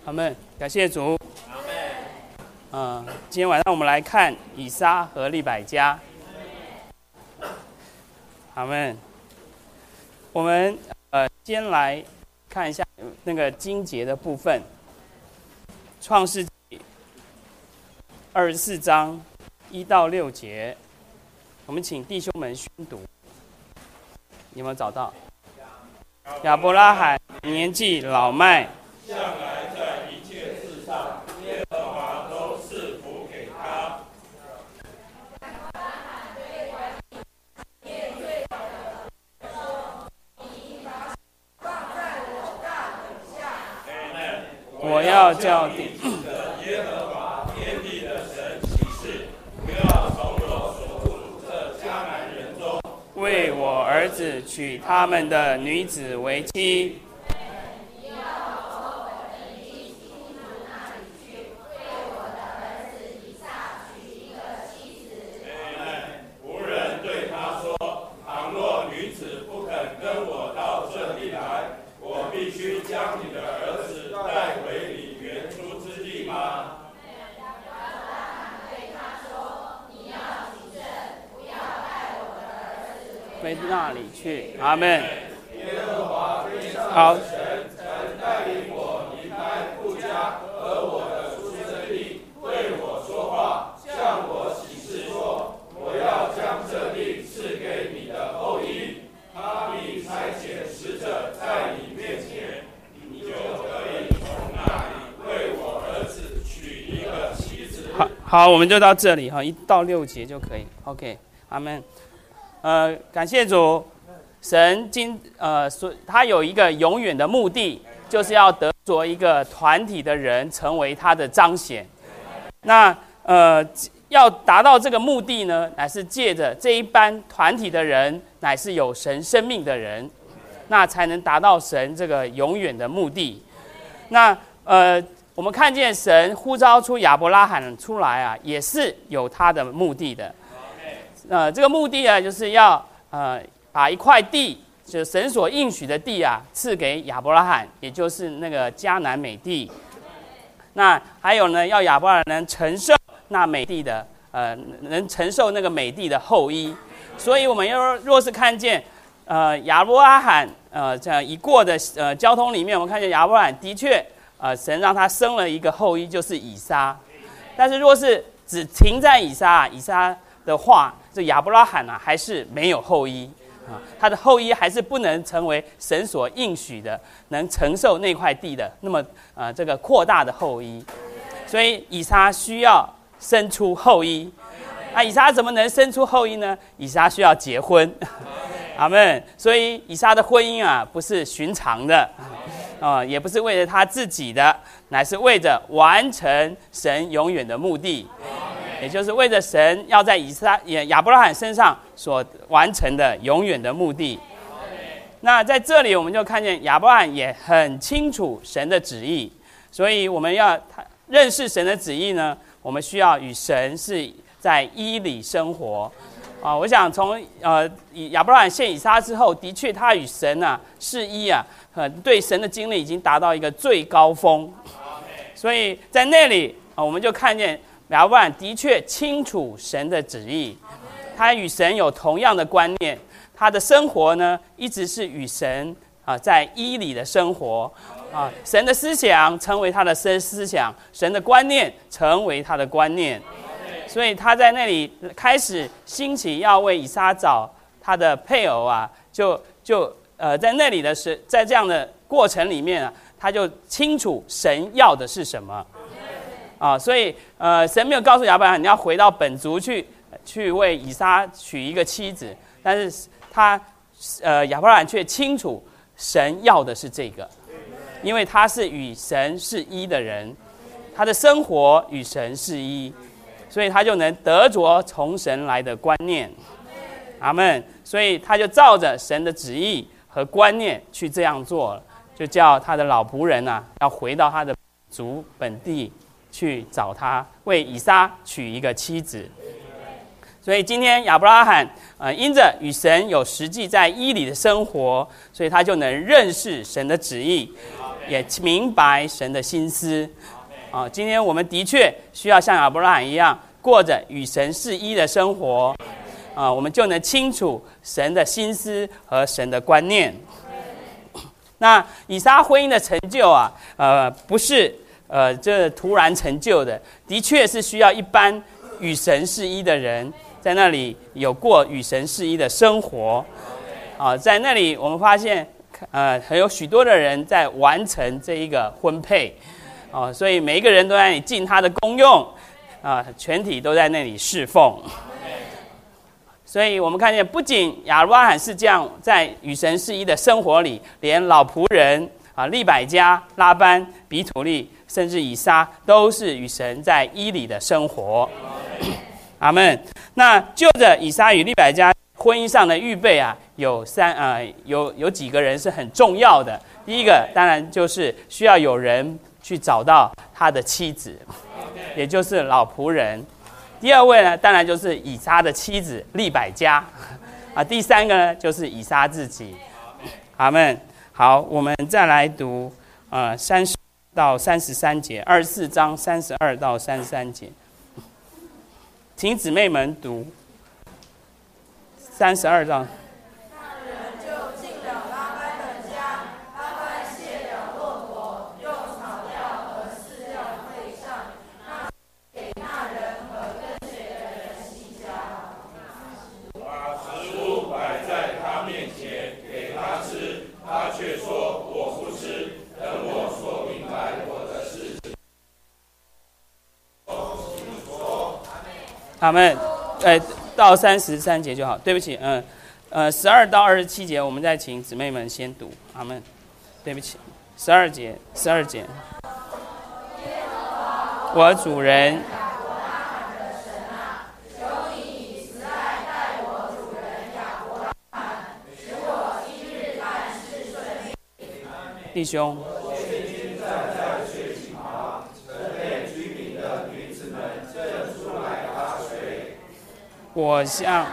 阿们，感谢主。今天晚上我们来看以撒和利百加。阿们。我们先来看一下那个经节的部分，创世纪24章1到6节，我们请弟兄们宣读。有没有找到？亚伯拉罕年纪老迈， 向来在一切事上，耶和华都赐福给他。 我要叫地耶和华天地的神起誓，不要从我所附属这迦南人中为我儿子娶他们的女子为妻。 无人对他说：倘若女子不肯跟我到这地来，我必须将你的儿子带回你原出之地吗？ 回那里去。阿们。 耶和华天上好的神曾带领我离开父家和我的出生地，对我说话，向我起誓说：我要将这地赐给你的后裔。他必差遣使者在你面前，你就可以从那里为我儿子娶一个妻子。 好，我们就到这里哈，1到6节就可以。OK， 阿们。感谢主，神他有一个永远的目的，就是要得着一个团体的人成为他的彰显。那要达到这个目的呢，乃是借着这一班团体的人，乃是有神生命的人，那才能达到神这个永远的目的。那我们看见神呼召出亚伯拉罕出来啊，也是有他的目的的。这个目的啊，就是要把一块地，就是神所应许的地啊，赐给亚伯拉罕，也就是那个迦南美地。那还有呢，要亚伯拉罕能承受那美地的能承受那个美地的后裔。所以我们若是看见亚伯拉罕这样已过的交通里面，我们看见亚伯拉罕的确神让他生了一个后裔，就是以撒。但是若是只停在以撒的话，这亚伯拉罕还是没有后裔他的后裔还是不能成为神所应许的能承受那块地的那么这个扩大的后裔。所以以撒需要生出后裔。那以撒怎么能生出后裔呢？以撒需要结婚。阿们。所以以撒的婚姻不是寻常的也不是为了他自己的，乃是为着完成神永远的目的，也就是为着神要在亚伯拉罕身上所完成的永远的目的。那在这里我们就看见亚伯拉罕也很清楚神的旨意，所以我们要认识神的旨意呢，我们需要与神是在一里生活我想从亚伯拉罕献以撒之后，的确他与神是一对神的经历已经达到一个最高峰。所以在那里我们就看见亚伯拉罕的确清楚神的旨意，他与神有同样的观念，他的生活呢一直是与神在一里的生活神的思想成为他的思想，神的观念成为他的观念。所以他在那里开始兴起要为以撒找他的配偶在那里的在这样的过程里面他就清楚神要的是什么所以神没有告诉亚伯拉罕你要回到本族去为以撒娶一个妻子，但是亚伯拉罕却清楚神要的是这个，因为他是与神是一的人，他的生活与神是一，所以他就能得着从神来的观念。阿们。所以他就照着神的旨意和观念去这样做了，就叫他的老仆人要回到他的族本地去找他，为以撒娶一个妻子。所以今天亚伯拉罕因着与神有实际在一里的生活，所以他就能认识神的旨意， 也明白神的心思。今天我们的确需要像亚伯拉罕一样，过着与神是一的生活。我们就能清楚神的心思和神的观念。那以撒婚姻的成就不是这突然成就的，的确是需要一般与神是一的人在那里有过与神是一的生活。在那里我们发现还有许多的人在完成这一个婚配。所以每一个人都在那里尽他的功用，全体都在那里侍奉。所以我们看见，不仅亚伯拉罕是这样在与神是一的生活里，连老仆人利百加、拉班、比土利，甚至以撒，都是与神在一里的生活。阿们。那就着以撒与利百加婚姻上的预备有几个人是很重要的。第一个当然就是需要有人去找到他的妻子，也就是老仆人。第二位呢，当然就是以撒的妻子利百加。第三个呢，就是以撒自己。阿们。好，我们再来读30到33节，24章32到33节，请姊妹们读32章。阿们。到33节就好。对不起，12到27节，我们再请姊妹们先读。阿们。对不起，12节。我主人弟兄，我向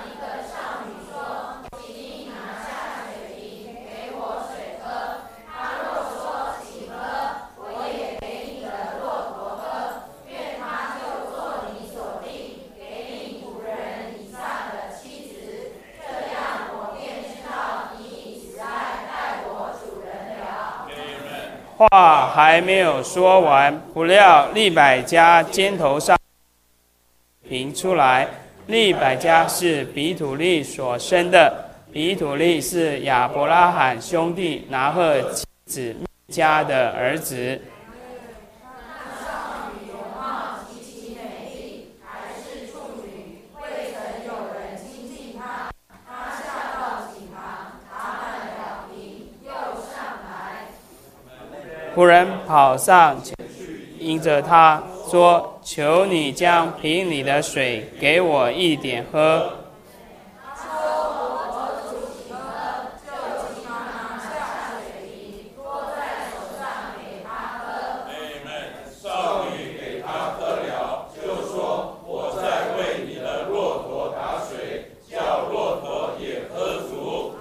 话还没有说完，不料利百加肩头上瓶出来。利百加是比土利所生的，比土利是亚伯拉罕兄弟拿鹤妻子密迦的儿子。仆人跑上前迎着他说：“求你将瓶里的水给我一点喝。”少女给他喝了，就说：“我在为你的骆驼打水，叫骆驼也喝足。”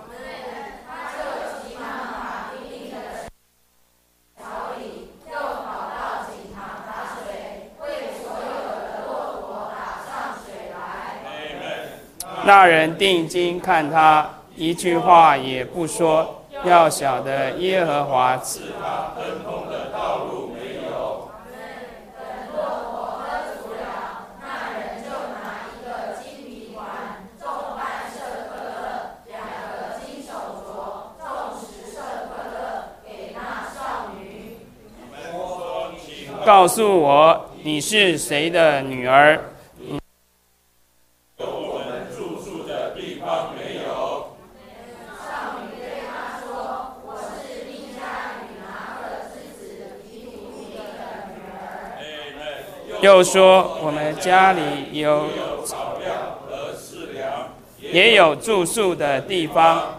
那人定睛看他，一句话也不说，要晓得耶和华赐他亨通的道路没有。等骆驼喝足了，那人就拿一个金皮环，重半舍客勒，2个金手镯，重10舍客勒，给那少女。告诉我，你是谁的女儿？又说我们家里有草料和饲粮，也有住宿的地方。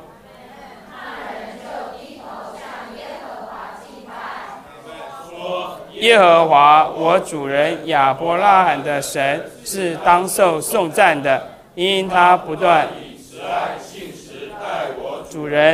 耶和华我主人亚伯拉罕的神是当受颂赞的，因他不断以慈爱信实待我主人。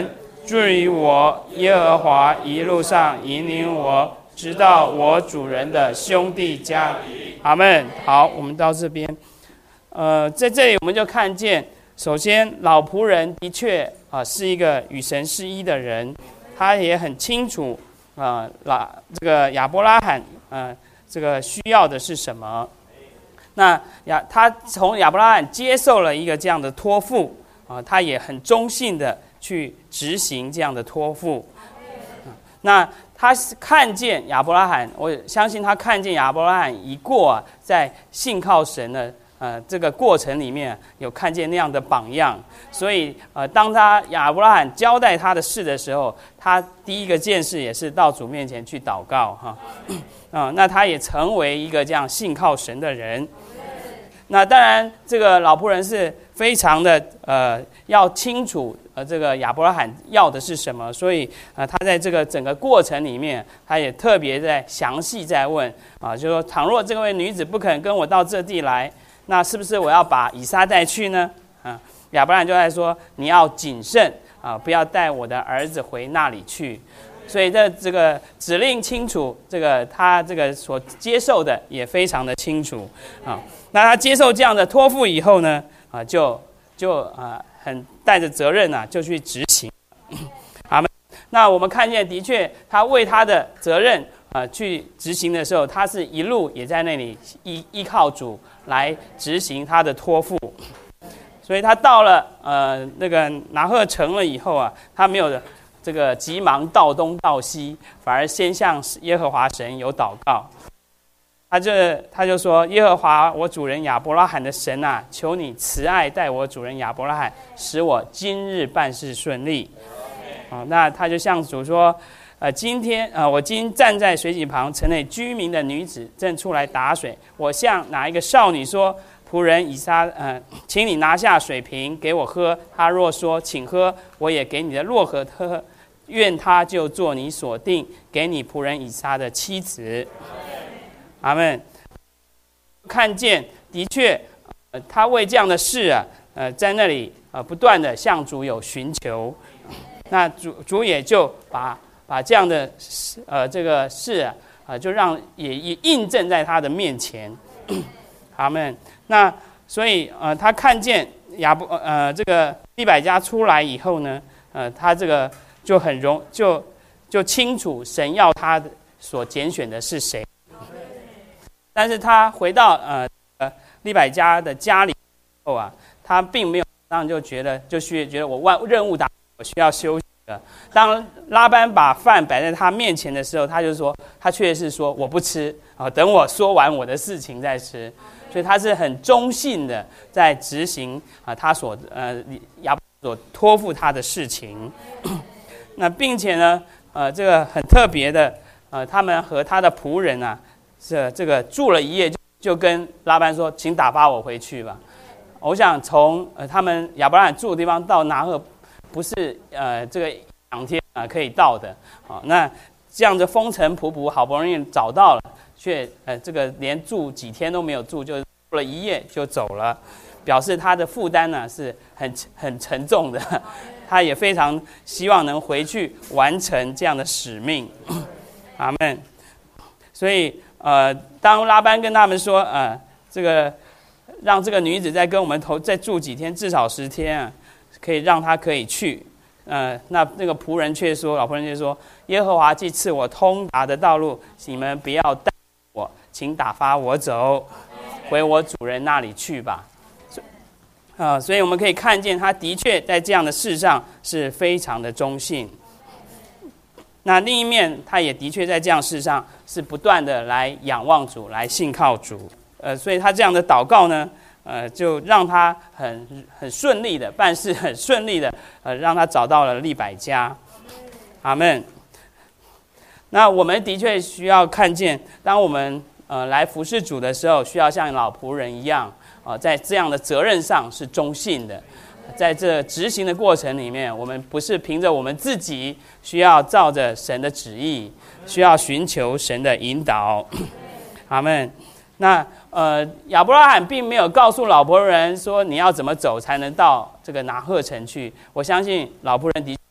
至于我，耶和华一路上引领我，直到我主人的兄弟家里。阿们。好，我们到这边。在这里我们就看见，首先老仆人的确是一个与神是一的人，他也很清楚这个亚伯拉罕这个需要的是什么。那他从亚伯拉罕接受了一个这样的托付他也很忠信的去执行这样的托付。那他看见亚伯拉罕，我相信他看见亚伯拉罕一过在信靠神的这个过程里面有看见那样的榜样，所以当亚伯拉罕交代他的事的时候，他第一个件事也是到主面前去祷告那他也成为一个这样信靠神的人。那当然这个老仆人是非常的要清楚这个亚伯拉罕要的是什么，所以他在这个整个过程里面，他也特别在详细在问就说倘若这位女子不肯跟我到这地来，那是不是我要把以撒带去呢？亚伯拉罕就在说你要谨慎不要带我的儿子回那里去。所以这个指令清楚，他这个所接受的也非常的清楚那他接受这样的托付以后呢就很带着责任就去执行。好，那我们看见的确他为他的责任去执行的时候，他是一路也在那里依靠主来执行他的托付。所以他到了那个拿鹤城了以后他没有这个急忙到东到西，反而先向耶和华神有祷告。他就说：耶和华我主人亚伯拉罕的神求你慈爱待我主人亚伯拉罕，使我今日办事顺利。那他就向主说：今天我今站在水井旁，城内居民的女子正出来打水，我向哪一个少女说：仆人以撒请你拿下水瓶给我喝。他若说请喝，我也给你的洛河喝，愿他就做你所定给你仆人以撒的妻子。阿们。看见的确他为这样的事在那里不断的向主有寻求。那主也就把这样的这个事就让也印证在他的面前。阿们。那所以他看见这个利百加出来以后呢他这个就很就清楚神要他所拣选的是谁。但是他回到利百加的家里后他并没有马上就觉得我任务达成，我需要休息了。当拉班把饭摆在他面前的时候，他却是说我不吃等我说完我的事情再吃。所以他是很忠信的在执行他亚伯所托付他的事情。那并且呢这个很特别的他们和他的仆人这个住了一夜，就跟拉班说请打发我回去吧。我想从他们亚伯拉罕住的地方到拿鹤不是这个2天可以到的那这样子风尘仆仆好不容易找到了，却这个连住几天都没有住，就住了一夜就走了，表示他的负担是很沉重的。他也非常希望能回去完成这样的使命。阿们。所以当拉班跟他们说这个让这个女子再跟我们再住几天，至少10天可以让她可以去那个仆人却说，老仆人却说：耶和华既赐我通达的道路，你们不要带我，请打发我走，回我主人那里去吧。所以我们可以看见他的确在这样的事上是非常的忠信。那另一面他也的确在这样事上是不断的来仰望主，来信靠主。所以他这样的祷告呢就让他很顺利的办事，很顺利的让他找到了利百加。阿们。那我们的确需要看见，当我们来服侍主的时候，需要像老仆人一样在这样的责任上是忠信的。在这执行的过程里面，我们不是凭着我们自己，需要照着神的旨意，需要寻求神的引导。阿们。那亚伯拉罕并没有告诉老仆人说你要怎么走才能到这个拿鹤城去。我相信老仆人的确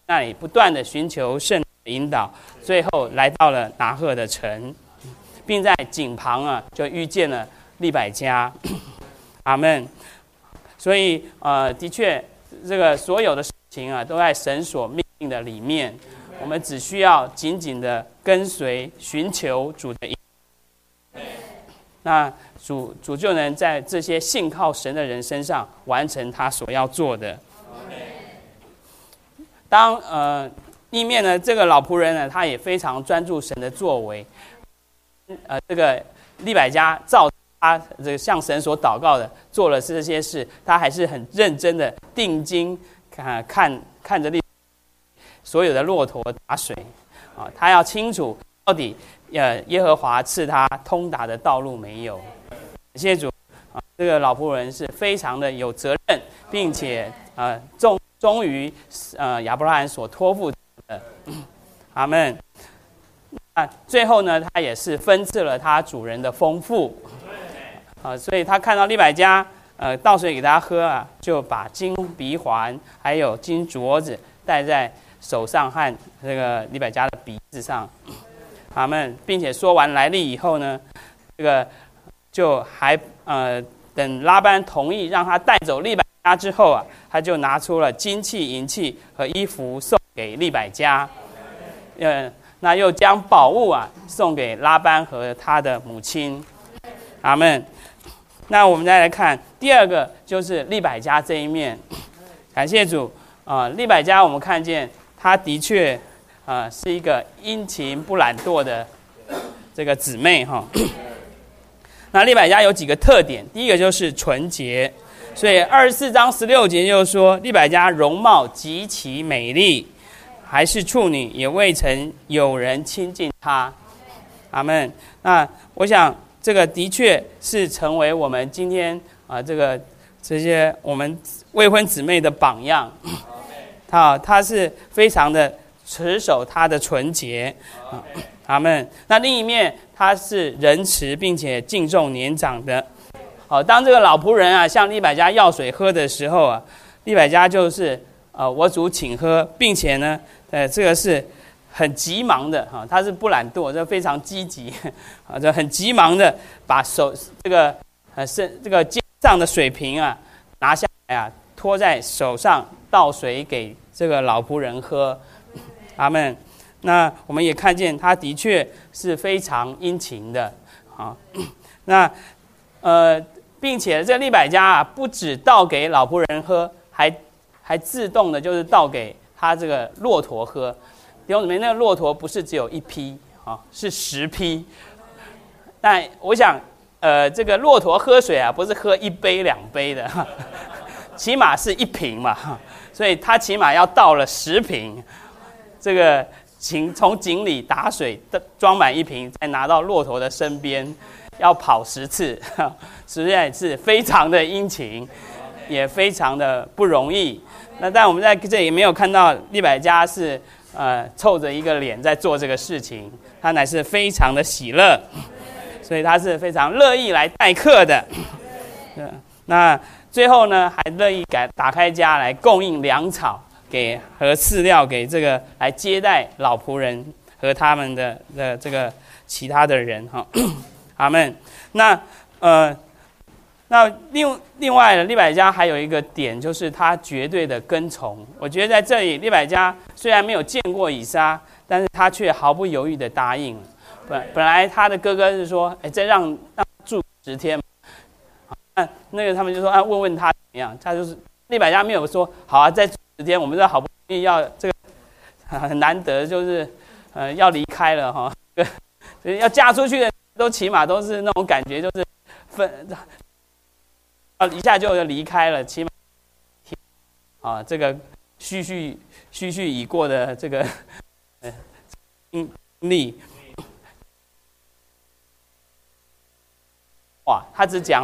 那里不断的寻求圣的引导，最后来到了拿鹤的城，并在井旁啊就遇见了利百加。阿们。所以的确，这个所有的事情啊，都在神所命令的里面。我们只需要紧紧的跟随、寻求主的引导，那主就能在这些信靠神的人身上完成他所要做的。当另一面呢，这个老仆人呢，他也非常专注神的作为。这个利百加照他这个向神所祷告的做了这些事，他还是很认真的定睛看着所有的骆驼打水啊，他要清楚到底耶和华赐他通达的道路没有。感谢主啊，这个老仆人是非常的有责任，并且忠于亚伯拉罕所托付的。阿们。那最后呢，他也是分赐了他主人的丰富所以他看到利百加倒水给他喝啊，就把金鼻环还有金镯子戴在手上和这个利百加的鼻子上。阿们。并且说完来历以后呢，这个就还等拉班同意让他带走利百加之后啊，他就拿出了金器、银器和衣服送给利百加。那又将宝物啊送给拉班和他的母亲。阿们。那我们再来看第二个，就是利百加这一面。感谢主利百加我们看见他的确是一个殷勤不懒惰的这个姊妹哈。那利百加有几个特点，第一个就是纯洁，所以24章16节就说利百加容貌极其美丽，还是处女，也未曾有人亲近她。阿们。那我想这个的确是成为我们今天这些我们未婚姊妹的榜样。她是非常的持守她的纯洁。阿们。那另一面，她是仁慈并且敬重年长的。当这个老仆人啊向利百加要水喝的时候啊，利百加就是我主请喝，并且呢这个是很急忙的他是不懒惰，这非常积极这很急忙的把这个肩上的水瓶啊拿下来啊，托在手上倒水给这个老仆人喝。阿们。那我们也看见他的确是非常殷勤的那并且这利百加啊，不只倒给老仆人喝，还自动的就是倒给他这个骆驼喝。弟兄姊妹，那个骆驼不是只有一匹是10匹。但我想这个骆驼喝水啊，不是喝1杯2杯的起码是1瓶嘛所以他起码要倒了10瓶，这个从井里打水装满1瓶，再拿到骆驼的身边，要跑10次实在是非常的殷勤，也非常的不容易。那但我们在这里没有看到利百加是臭着一个脸在做这个事情，他乃是非常的喜乐，所以他是非常乐意来待客的。那最后呢，还乐意打开家来供应粮草和饲料给这个来接待老仆人和他们的这个其他的人阿们。那另外利百加还有一个点，就是他绝对的跟从。我觉得在这里利百加虽然没有见过以撒，但是他却毫不犹豫的答应了。本来他的哥哥是说再让住10天那个他们就说问问他怎么样，他就是利百加没有说好啊，再住10天，我们这好不容易要这个很难得，就是要离开了要嫁出去的都起码都是那种感觉，就是一下就离开了，起码这个虚虚已过的这个经历。哇，他只讲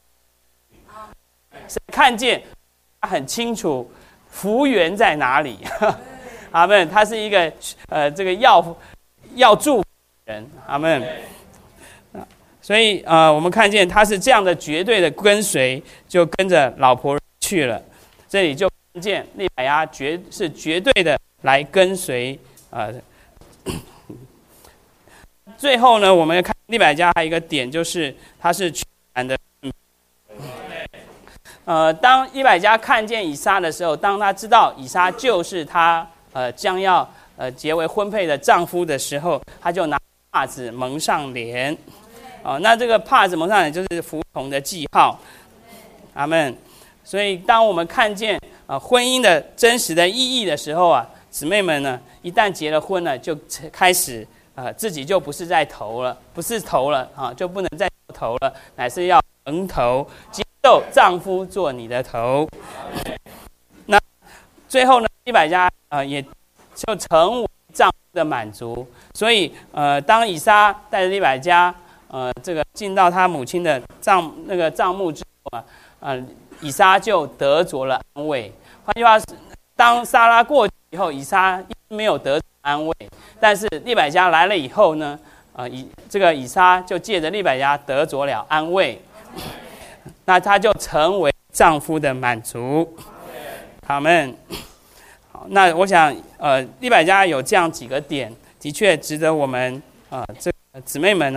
看见，他很清楚福源在哪里。阿们。他是一个这个要祝福的人。阿们。所以我们看见他是这样的绝对的跟随，就跟着老婆去了。这里就看见利百加是绝对的来跟随。最后呢，我们看利百加还有一个点，就是他是全然的。当利百加看见以撒的时候，当他知道以撒就是他将要结为婚配的丈夫的时候，他就拿帕子蒙上脸。那这个帕子蒙上脸就是服从的记号。阿们。所以当我们看见婚姻的真实的意义的时候啊，姊妹们呢，一旦结了婚了，就开始自己就不是在头了，不是头了就不能再头了，乃是要蒙头，接受丈夫做你的头。那最后呢，利百加也就成为丈夫的满足。所以当以撒带着利百加这个进到他母亲的帐幕之后以撒就得着了安慰。换句话说，当撒拉过去以后，以撒没有得着安慰，但是利百加来了以后呢，这个以撒就借着利百加得着了安慰，那他就成为丈夫的满足。阿们。好，那我想利百加有这样几个点，的确值得我们这个姊妹们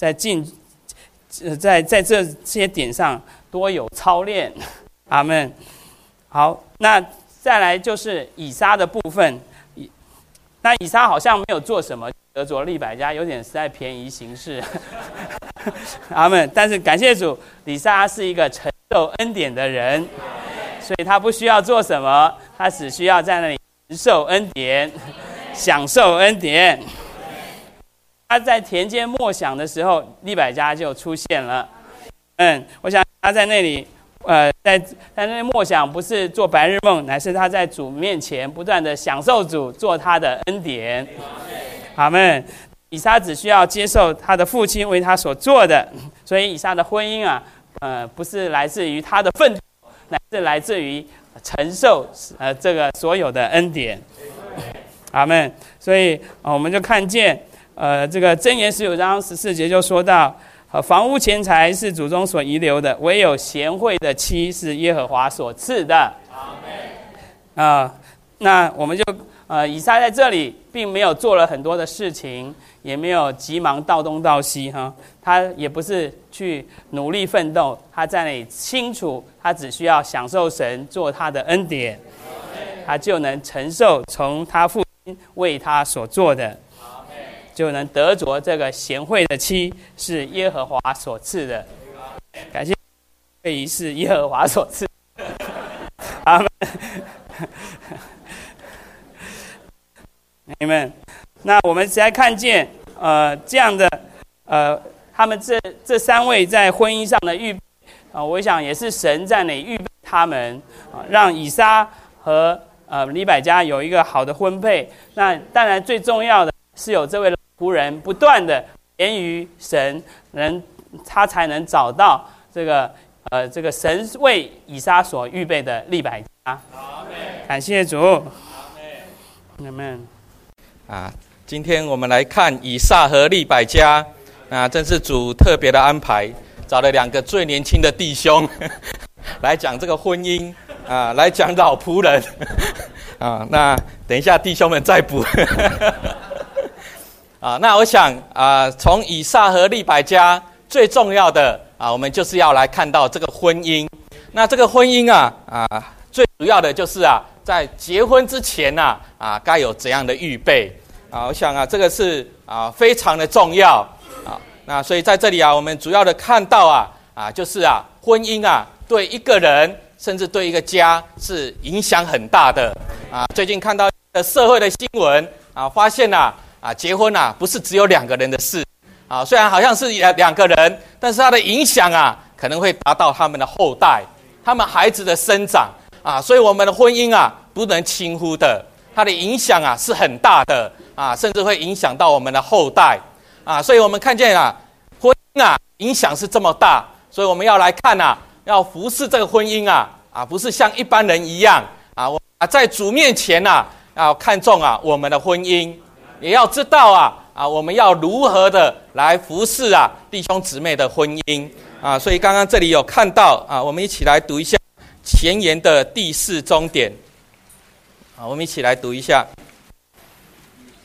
在这些点上多有操练。阿们。好，那再来就是以撒的部分。那以撒好像没有做什么，得着利百加，有点实在便宜行事。阿们。但是感谢主，以撒是一个承受恩典的人，所以他不需要做什么，他只需要在那里承受恩典，享受恩典。他在田间默想的时候，利百加就出现了。我想他在那里在那里默想，不是做白日梦，乃是他在主面前不断的享受主做他的恩典。阿们。以撒只需要接受他的父亲为他所做的，所以以撒的婚姻不是来自于他的愤怒，乃是来自于承受这个所有的恩典。阿们。所以我们就看见这个箴言19章14节就说到，房屋钱财是祖宗所遗留的，唯有贤惠的妻是耶和华所赐的。那我们就以撒在这里并没有做了很多的事情，也没有急忙到东到西他也不是去努力奋斗，他在那里清楚，他只需要享受神做他的恩典，他就能承受从他父亲为他所做的，就能得着这个贤惠的妻是耶和华所赐的。感谢这一是耶和华所赐。阿们。你们，那我们才看见这样的他们这三位在婚姻上的预备我想也是神在那里预备他们让以撒和利百加有一个好的婚配。那当然最重要的是有这位仆人不断的言于神，他才能找到这个神为以撒所预备的利百加。感谢主。阿们。 今天我们来看以撒和利百加，真是主特别的安排，找了2个最年轻的弟兄来讲这个婚姻来讲老仆人那等一下弟兄们再补那我想从以撒和利百加最重要的我们就是要来看到这个婚姻。那这个婚姻最主要的就是在结婚之前该有怎样的预备我想这个是非常的重要那所以在这里我们主要的看到就是婚姻对一个人甚至对一个家是影响很大的最近看到社会的新闻发现结婚不是只有2个人的事虽然好像是2个人，但是它的影响可能会达到他们的后代，他们孩子的生长所以我们的婚姻不能轻忽的，它的影响是很大的甚至会影响到我们的后代所以我们看见婚姻影响是这么大，所以我们要来看要服侍这个婚姻不是像一般人一样在主面前要看重我们的婚姻，也要知道我们要如何的来服侍弟兄姊妹的婚姻所以刚刚这里有看到我们一起来读一下前言的第4终点我们一起来读一下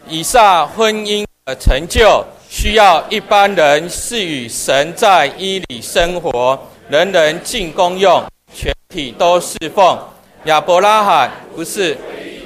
以撒婚姻的成就，需要一般人是与神在一里生活，人人尽公用，全体都侍奉。亚伯拉罕不是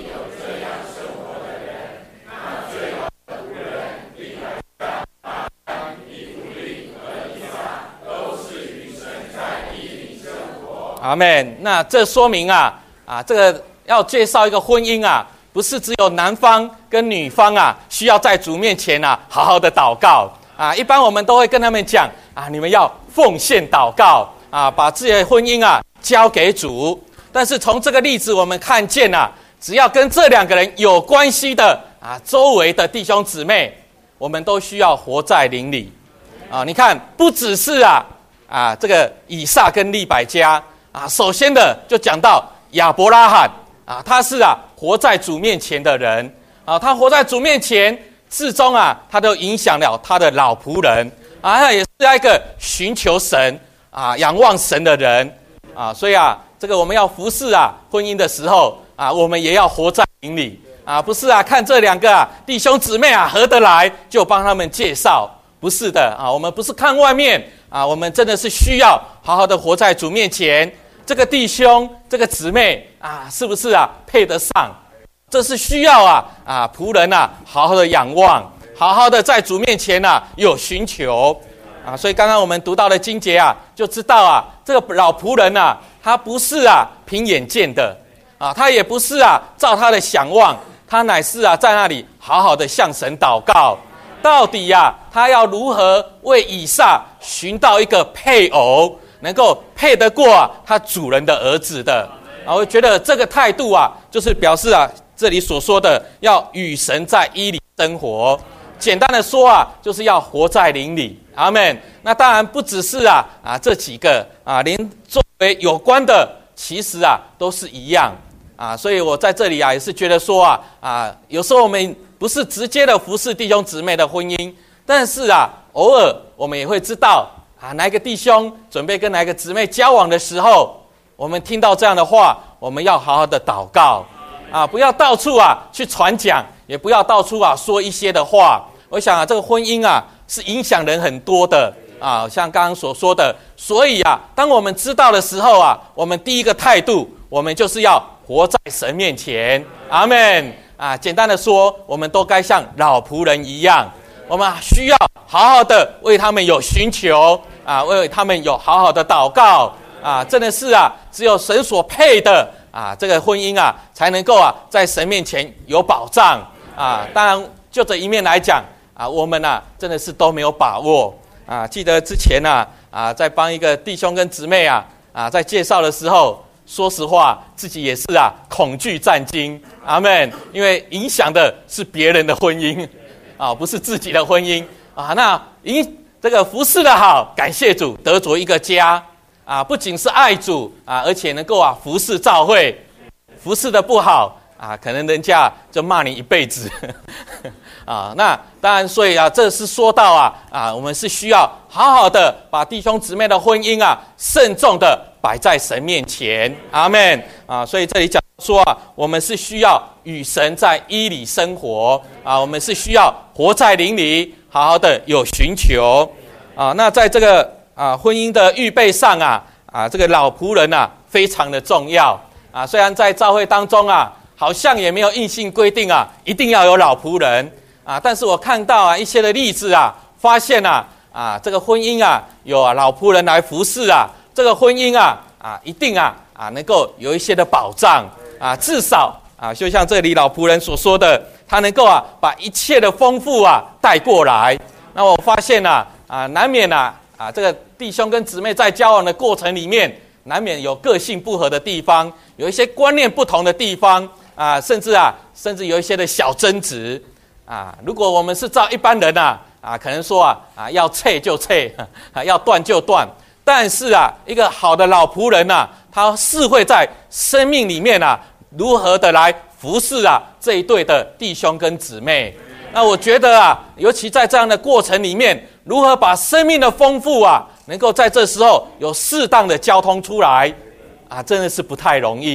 阿们。那这说明这个要介绍一个婚姻不是只有男方跟女方需要在主面前好好的祷告一般我们都会跟他们讲你们要奉献祷告把自己的婚姻交给主。但是从这个例子我们看见只要跟这两个人有关系的周围的弟兄姊妹，我们都需要活在灵里你看，不只是这个以撒跟利百加首先的就讲到亚伯拉罕他是活在主面前的人他活在主面前，至终他都影响了他的老仆人他也是一个寻求神仰望神的人所以这个我们要服侍婚姻的时候我们也要活在灵里不是看这两个弟兄姊妹合得来就帮他们介绍，不是的我们不是看外面我们真的是需要好好的活在主面前。这个弟兄这个姊妹是不是配得上？这是需要仆人好好的仰望，好好的在主面前有寻求所以刚刚我们读到的经节就知道这个老仆人他不是凭眼见的他也不是照他的想望，他乃是在那里好好的向神祷告，到底他要如何为以撒寻到一个配偶，能够配得过他主人的儿子的我觉得这个态度就是表示这里所说的要与神在一里生活。简单的说就是要活在灵里。阿们。那当然不只是这几个连周围有关的其实都是一样所以我在这里也是觉得说有时候我们不是直接的服侍弟兄姊妹的婚姻，但是偶尔我们也会知道哪一个弟兄准备跟哪一个姊妹交往的时候，我们听到这样的话，我们要好好的祷告不要到处去传讲，也不要到处说一些的话。我想这个婚姻是影响人很多的像刚刚所说的。所以当我们知道的时候我们第一个态度，我们就是要活在神面前。阿们简单的说，我们都该像老仆人一样，我们需要好好的为他们有寻求为他们有好好的祷告真的是只有神所配的这个婚姻才能够在神面前有保障当然就这一面来讲我们真的是都没有把握记得之前在帮一个弟兄跟姊妹在介绍的时候，说实话自己也是恐惧战惊。阿们。因为影响的是别人的婚姻不是自己的婚姻那这个服侍的好，感谢主得着一个家不仅是爱主而且能够服侍教会。服侍的不好可能人家就骂你一辈子那当然，所以这是说到我们是需要好好的把弟兄姊妹的婚姻慎重的摆在神面前。阿们所以这里讲说我们是需要与神在一里生活我们是需要活在灵里，好好的有寻求那在这个婚姻的预备上这个老仆人非常的重要虽然在教会当中好像也没有硬性规定一定要有老仆人但是我看到一些的例子发现这个婚姻有老仆人来服侍这个婚姻一定能够有一些的保障至少就像这里老仆人所说的，他能够把一切的丰富带过来。那我发现难免这个弟兄跟姊妹在交往的过程里面，难免有个性不合的地方，有一些观念不同的地方甚至有一些的小争执如果我们是照一般人可能说要撤就撤要断就断。但是一个好的老仆人他是会在生命里面如何的来服侍这一对的弟兄跟姊妹。那我觉得尤其在这样的过程里面，如何把生命的丰富能够在这时候有适当的交通出来真的是不太容易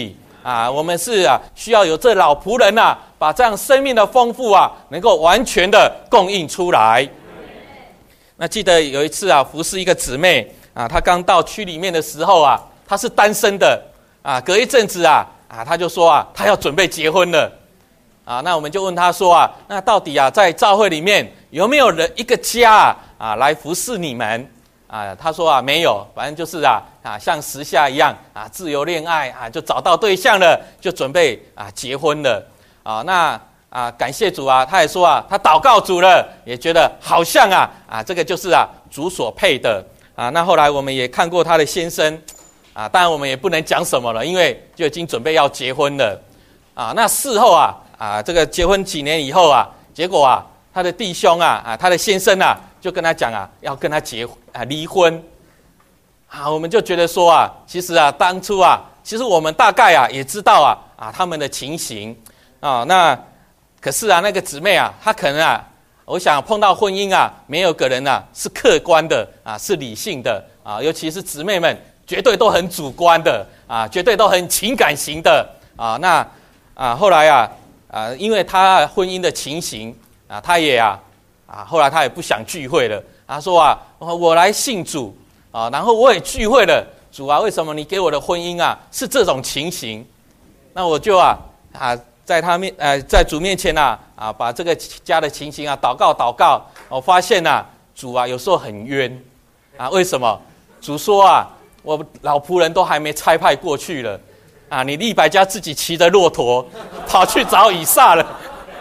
我们是需要有这老仆人把这样生命的丰富能够完全的供应出来。那记得有一次服侍一个姊妹她刚到区里面的时候她是单身的隔一阵子她就说她要准备结婚了那我们就问她说那到底在教会里面有没有人一个家来服侍你们她说没有，反正就是像时下一样自由恋爱就找到对象了，就准备结婚了那感谢主她也说她祷告主了，也觉得好像这个就是主所配的那后来我们也看过她的先生当然我们也不能讲什么了，因为就已经准备要结婚了那事后这个结婚几年以后结果他的弟兄他的先生就跟他讲要跟他离婚我们就觉得说其实当初其实我们大概也知道他们的情形那可是那个姊妹她可能我想碰到婚姻没有个人是客观的是理性的尤其是姊妹们绝对都很主观的绝对都很情感型的那后来因为他婚姻的情形他也后来他也不想聚会了他说我来信主然后我也聚会了，主为什么你给我的婚姻是这种情形？那我就在主面前把这个家的情形祷告我发现主有时候很冤为什么？主说我老仆人都还没差派过去了你利百加自己骑着骆驼跑去找以撒了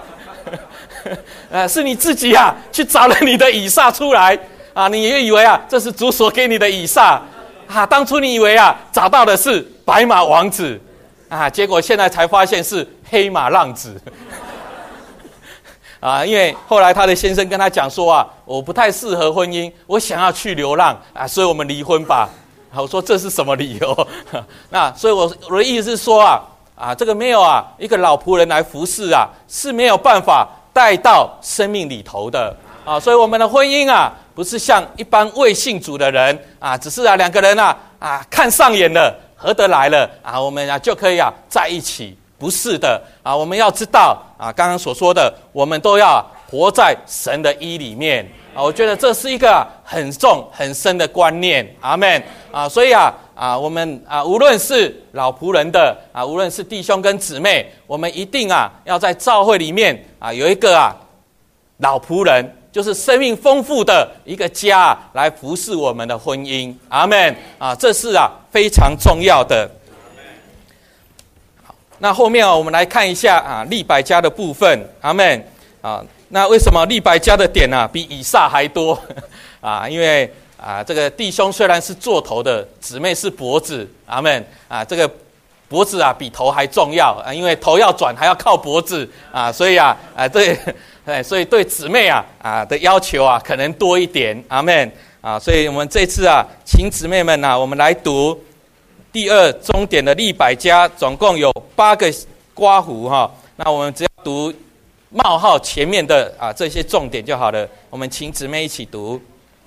是你自己去找了你的以撒出来你也以为这是主所给你的以撒当初你以为找到的是白马王子结果现在才发现是黑马浪子因为后来他的先生跟他讲说我不太适合婚姻，我想要去流浪所以我们离婚吧我说这是什么理由那所以我的意思是说这个没有一个老仆人来服侍是没有办法带到生命里头的所以我们的婚姻不是像一般未信主的人只是两个人看上眼了合得来了我们就可以在一起，不是的我们要知道刚刚所说的，我们都要活在神的义里面我觉得这是一个很重很深的观念，阿们所以我们无论是老仆人的无论是弟兄跟姊妹，我们一定要在教会里面有一个老仆人，就是生命丰富的一个家来服侍我们的婚姻，阿们这是非常重要的。好，那后面我们来看一下利百加的部分，阿们那为什么利百加的点比以撒还多因为这个弟兄虽然是做头的，姊妹是脖子，阿们这个脖子比头还重要因为头要转还要靠脖子所以所以对姊妹的要求可能多一点，阿们所以我们这次请姊妹们我们来读第二终点的利百加，总共有8个括弧那我们只要读冒号前面的这些重点就好了。我们请姊妹一起读。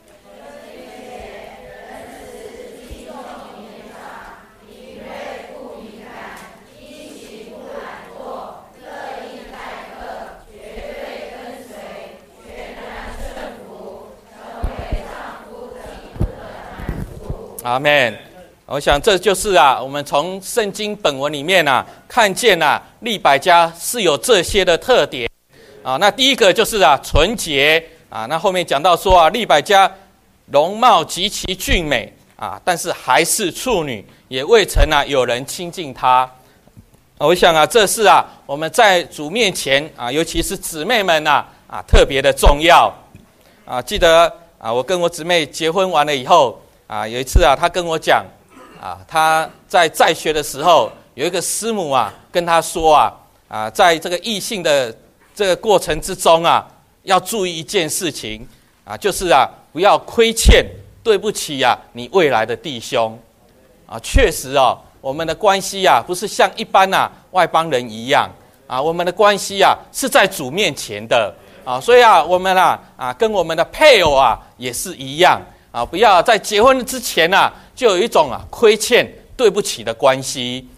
阿们。我想这就是我们从圣经本文里面看见利百加是有这些的特点那第一个就是纯洁那后面讲到说利百加容貌极其俊美但是还是处女，也未曾有人亲近她我想这是我们在主面前尤其是姊妹们特别的重要记得我跟我姊妹结婚完了以后有一次她跟我讲她在学的时候有一个师母跟她说在这个异性的这个过程之中要注意一件事情就是不要亏欠对不起你未来的弟兄确实我们的关系不是像一般外邦人一样我们的关系是在主面前的所以我们跟我们的配偶也是一样不要在结婚之前就有一种亏欠对不起的关系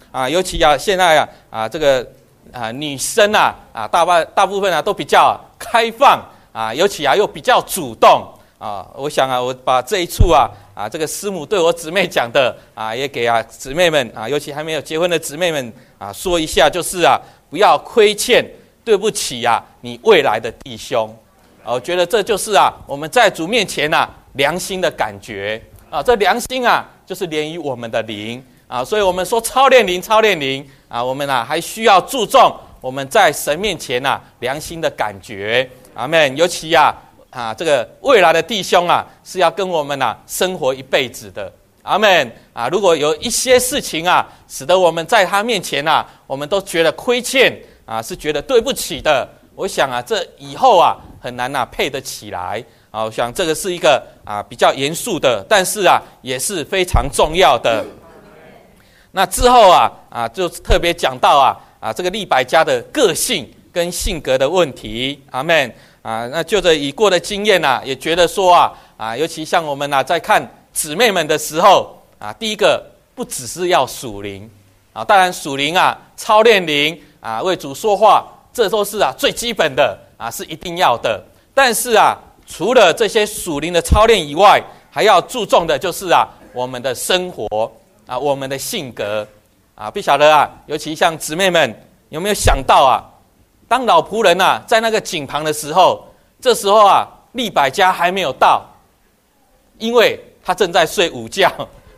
尤其现在这个女生大部分都比较开放尤其又比较主动我想我把这一处这个师母对我姊妹讲的也给姊妹们尤其还没有结婚的姊妹们说一下，就是不要亏欠对不起你未来的弟兄。我觉得这就是我们在主面前良心的感觉这良心就是连于我们的灵所以我们说操练灵我们还需要注重我们在神面前良心的感觉。阿们。尤其这个未来的弟兄是要跟我们生活一辈子的。阿们如果有一些事情使得我们在他面前我们都觉得亏欠是觉得对不起的，我想这以后很难配得起来我想这个是一个比较严肃的，但是也是非常重要的。那之后就特别讲到这个利百加的个性跟性格的问题。阿们那就着已过的经验也觉得说尤其像我们在看姊妹们的时候第一个不只是要属灵当然属灵操练灵为主说话，这都是最基本的是一定要的。但是除了这些属灵的操练以外，还要注重的就是我们的生活我们的性格不晓得尤其像姊妹们有没有想到当老仆人在那个井旁的时候，这时候利百加还没有到，因为他正在睡午觉。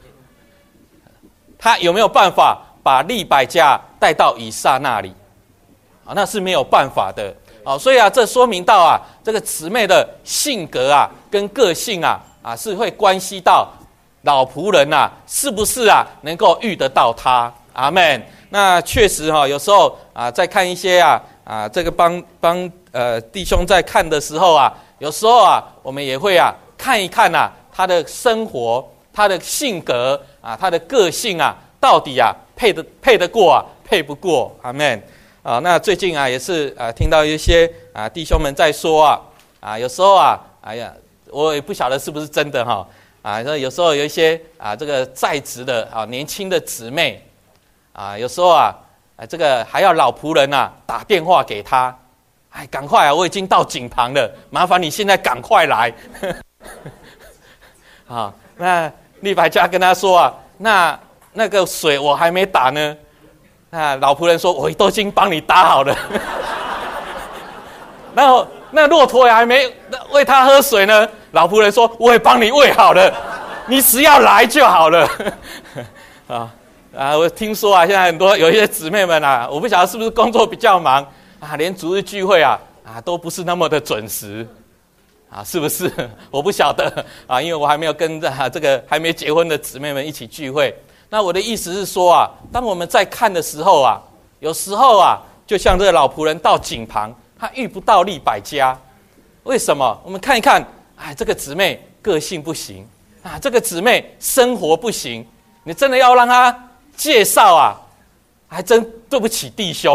他有没有办法把利百加带到以撒那里那是没有办法的所以这说明到这个姊妹的性格跟个性是会关系到老仆人是不是能够遇得到他。阿们。那确实有时候在看一些这个帮弟兄在看的时候有时候我们也会看一看他的生活，他的性格他的个性到底配得过配不过。阿们。那最近也是听到一些弟兄们在说有时候哎呀，我也不晓得是不是真的有时候有一些这个在职的年轻的姊妹有时候这个还要老仆人打电话给他，赶快我已经到井旁了，麻烦你现在赶快来。那利百加跟他说那个水我还没打呢。老仆人说我都已经帮你打好了。然后那骆驼也还没喂他喝水呢，老仆人说我也帮你喂好了，你只要来就好了。我听说现在很多有一些姊妹们我不晓得是不是工作比较忙连主日聚会都不是那么的准时是不是？我不晓得因为我还没有跟这个还没结婚的姊妹们一起聚会。那我的意思是说当我们在看的时候有时候就像这个老仆人到井旁，他遇不到利百加，为什么？我们看一看这个姊妹个性不行这个姊妹生活不行，你真的要让他介绍还真对不起弟兄。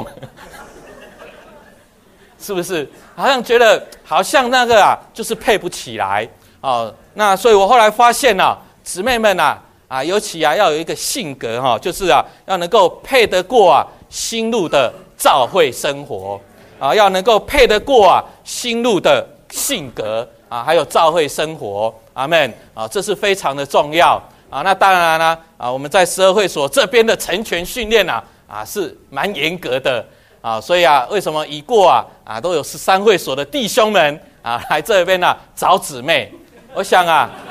是不是？好像觉得好像那个就是配不起来那所以我后来发现姊妹们尤其要有一个性格就是要能够配得过新路的教会生活要能够配得过新路的性格还有教会生活。阿们这是非常的重要那当然了我们在12会所这边的成全训练是蛮严格的所以为什么已过都有13会所的弟兄们来这边找姊妹？我想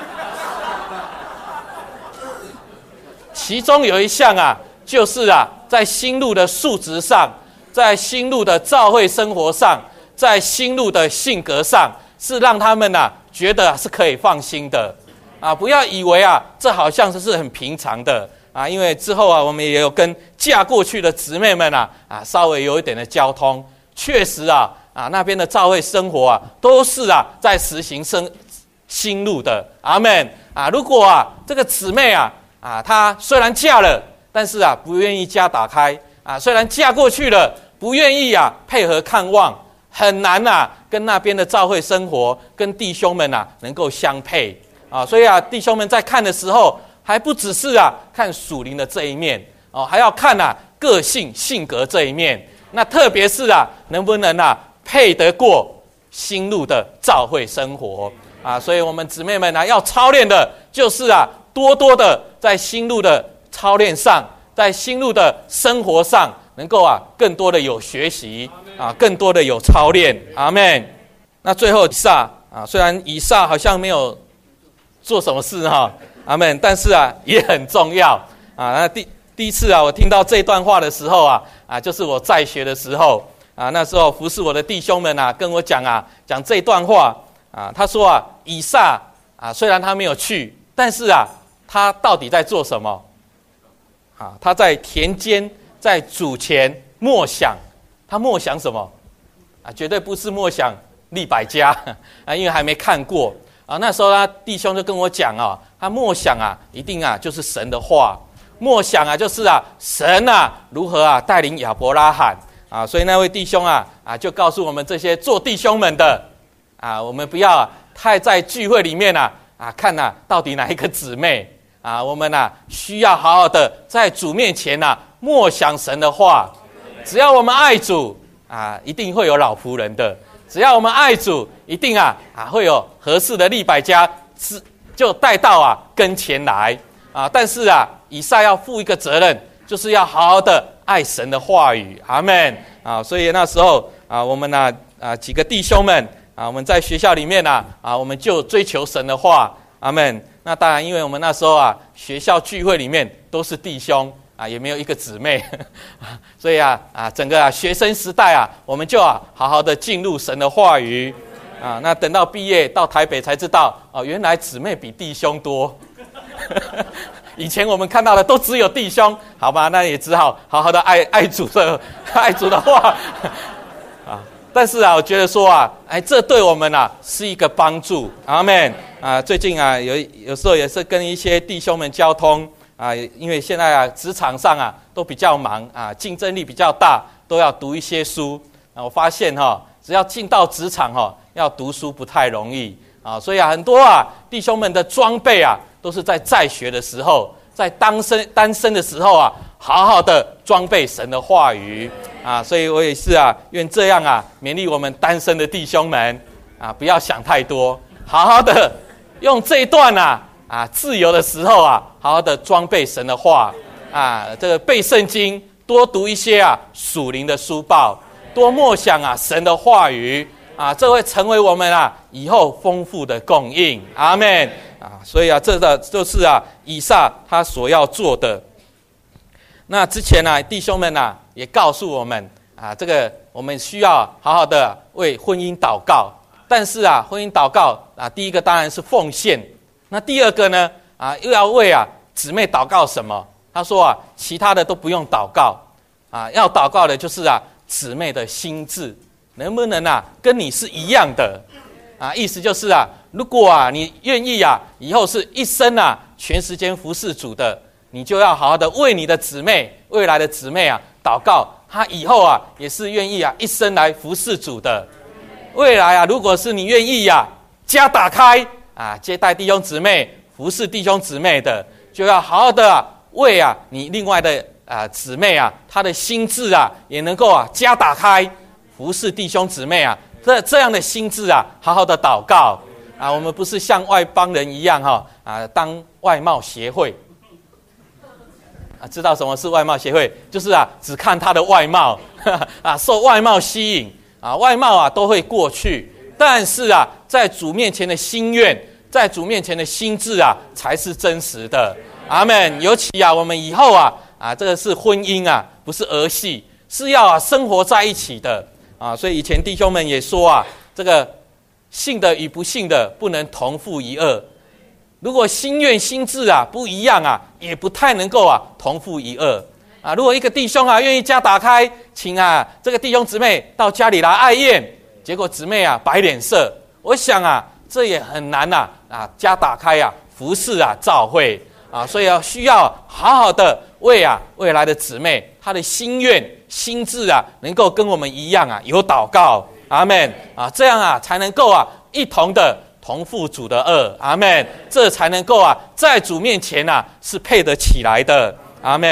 其中有一项就是在新路的素质上，在新路的教会生活上，在新路的性格上，是让他们觉得是可以放心的不要以为这好像是很平常的因为之后我们也有跟嫁过去的姊妹们稍微有一点的交通，确实那边的教会生活都是在实行新路的。阿们如果这个姊妹她虽然嫁了，但是不愿意家打开虽然嫁过去了，不愿意配合看望，很难跟那边的教会生活跟弟兄们能够相配所以弟兄们在看的时候，还不只是看属灵的这一面还要看个性性格这一面。那特别是能不能配得过新路的教会生活所以我们姊妹们要操练的就是多多的在新路的操练上，在新路的生活上，能够更多的有学习更多的有操练。阿们。那最后以撒虽然以撒好像没有做什么事阿们，但是也很重要那第一次我听到这段话的时候就是我在学的时候那时候服侍我的弟兄们跟我讲这段话他说以撒虽然他没有去，但是他到底在做什么他在田间在主前默想。他默想什么绝对不是默想利百加因为还没看过那时候弟兄就跟我讲他默想一定就是神的话，默想就是神如何带领亚伯拉罕所以那位弟兄就告诉我们这些做弟兄们的我们不要太在聚会里面看到底哪一个姊妹我们需要好好的在主面前默想神的话。只要我们爱主一定会有老仆人的。只要我们爱主，一定会有合适的利百加就带到跟前来但是以撒要负一个责任，就是要好好的爱神的话语。阿们所以那时候我们几个弟兄们我们在学校里面我们就追求神的话。阿们。那当然因为我们那时候学校聚会里面都是弟兄也没有一个姊妹所以整个学生时代我们就好好的进入神的话语那等到毕业到台北才知道原来姊妹比弟兄多以前我们看到的都只有弟兄，好吧，那也只好好好的爱主的话但是我觉得说这对我们是一个帮助。阿们最近有时候也是跟一些弟兄们交通因为现在职场上都比较忙竞争力比较大，都要读一些书我发现只要进到职场要读书不太容易所以很多弟兄们的装备都是在学的时候，在单身的时候好好的装备神的话语所以我也是愿这样勉励我们单身的弟兄们不要想太多，好好的用这一段自由的时候好好的装备神的话这个背圣经，多读一些属灵的书报，多默想神的话语这会成为我们以后丰富的供应。阿们所以这个就是以撒他所要做的。那之前弟兄们也告诉我们这个我们需要好好的为婚姻祷告。但是婚姻祷告第一个当然是奉献，那第二个呢又要为姊妹祷告什么？他说其他的都不用祷告要祷告的就是姊妹的心志能不能跟你是一样的意思就是如果你愿意以后是一生全时间服侍主的，你就要好好的为你的姊妹，未来的姊妹祷告，她以后也是愿意一生来服侍主的。未来如果是你愿意家打开接待弟兄姊妹，服侍弟兄姊妹的，就要好好的为你另外的姊妹她的心志也能够家打开，服侍弟兄姊妹这样的心志好好的祷告我们不是像外邦人一样当外貌协会知道什么是外貌协会？就是只看他的外貌受外貌吸引外貌都会过去，但是在主面前的心愿，在主面前的心志才是真实的。阿们。尤其我们以后这个是婚姻不是儿戏，是要生活在一起的所以以前弟兄们也说这个信的与不信的不能同父一轭，如果心愿心志不一样也不太能够同父一轭如果一个弟兄愿意家打开，请这个弟兄姊妹到家里来爱宴，结果姊妹摆脸色，我想这也很难家打开服侍教会所以需要好好的为未来的姊妹她的心愿心志能够跟我们一样有祷告。阿们这样才能够一同的同负主的恶。阿们。这才能够在主面前是配得起来的。阿们。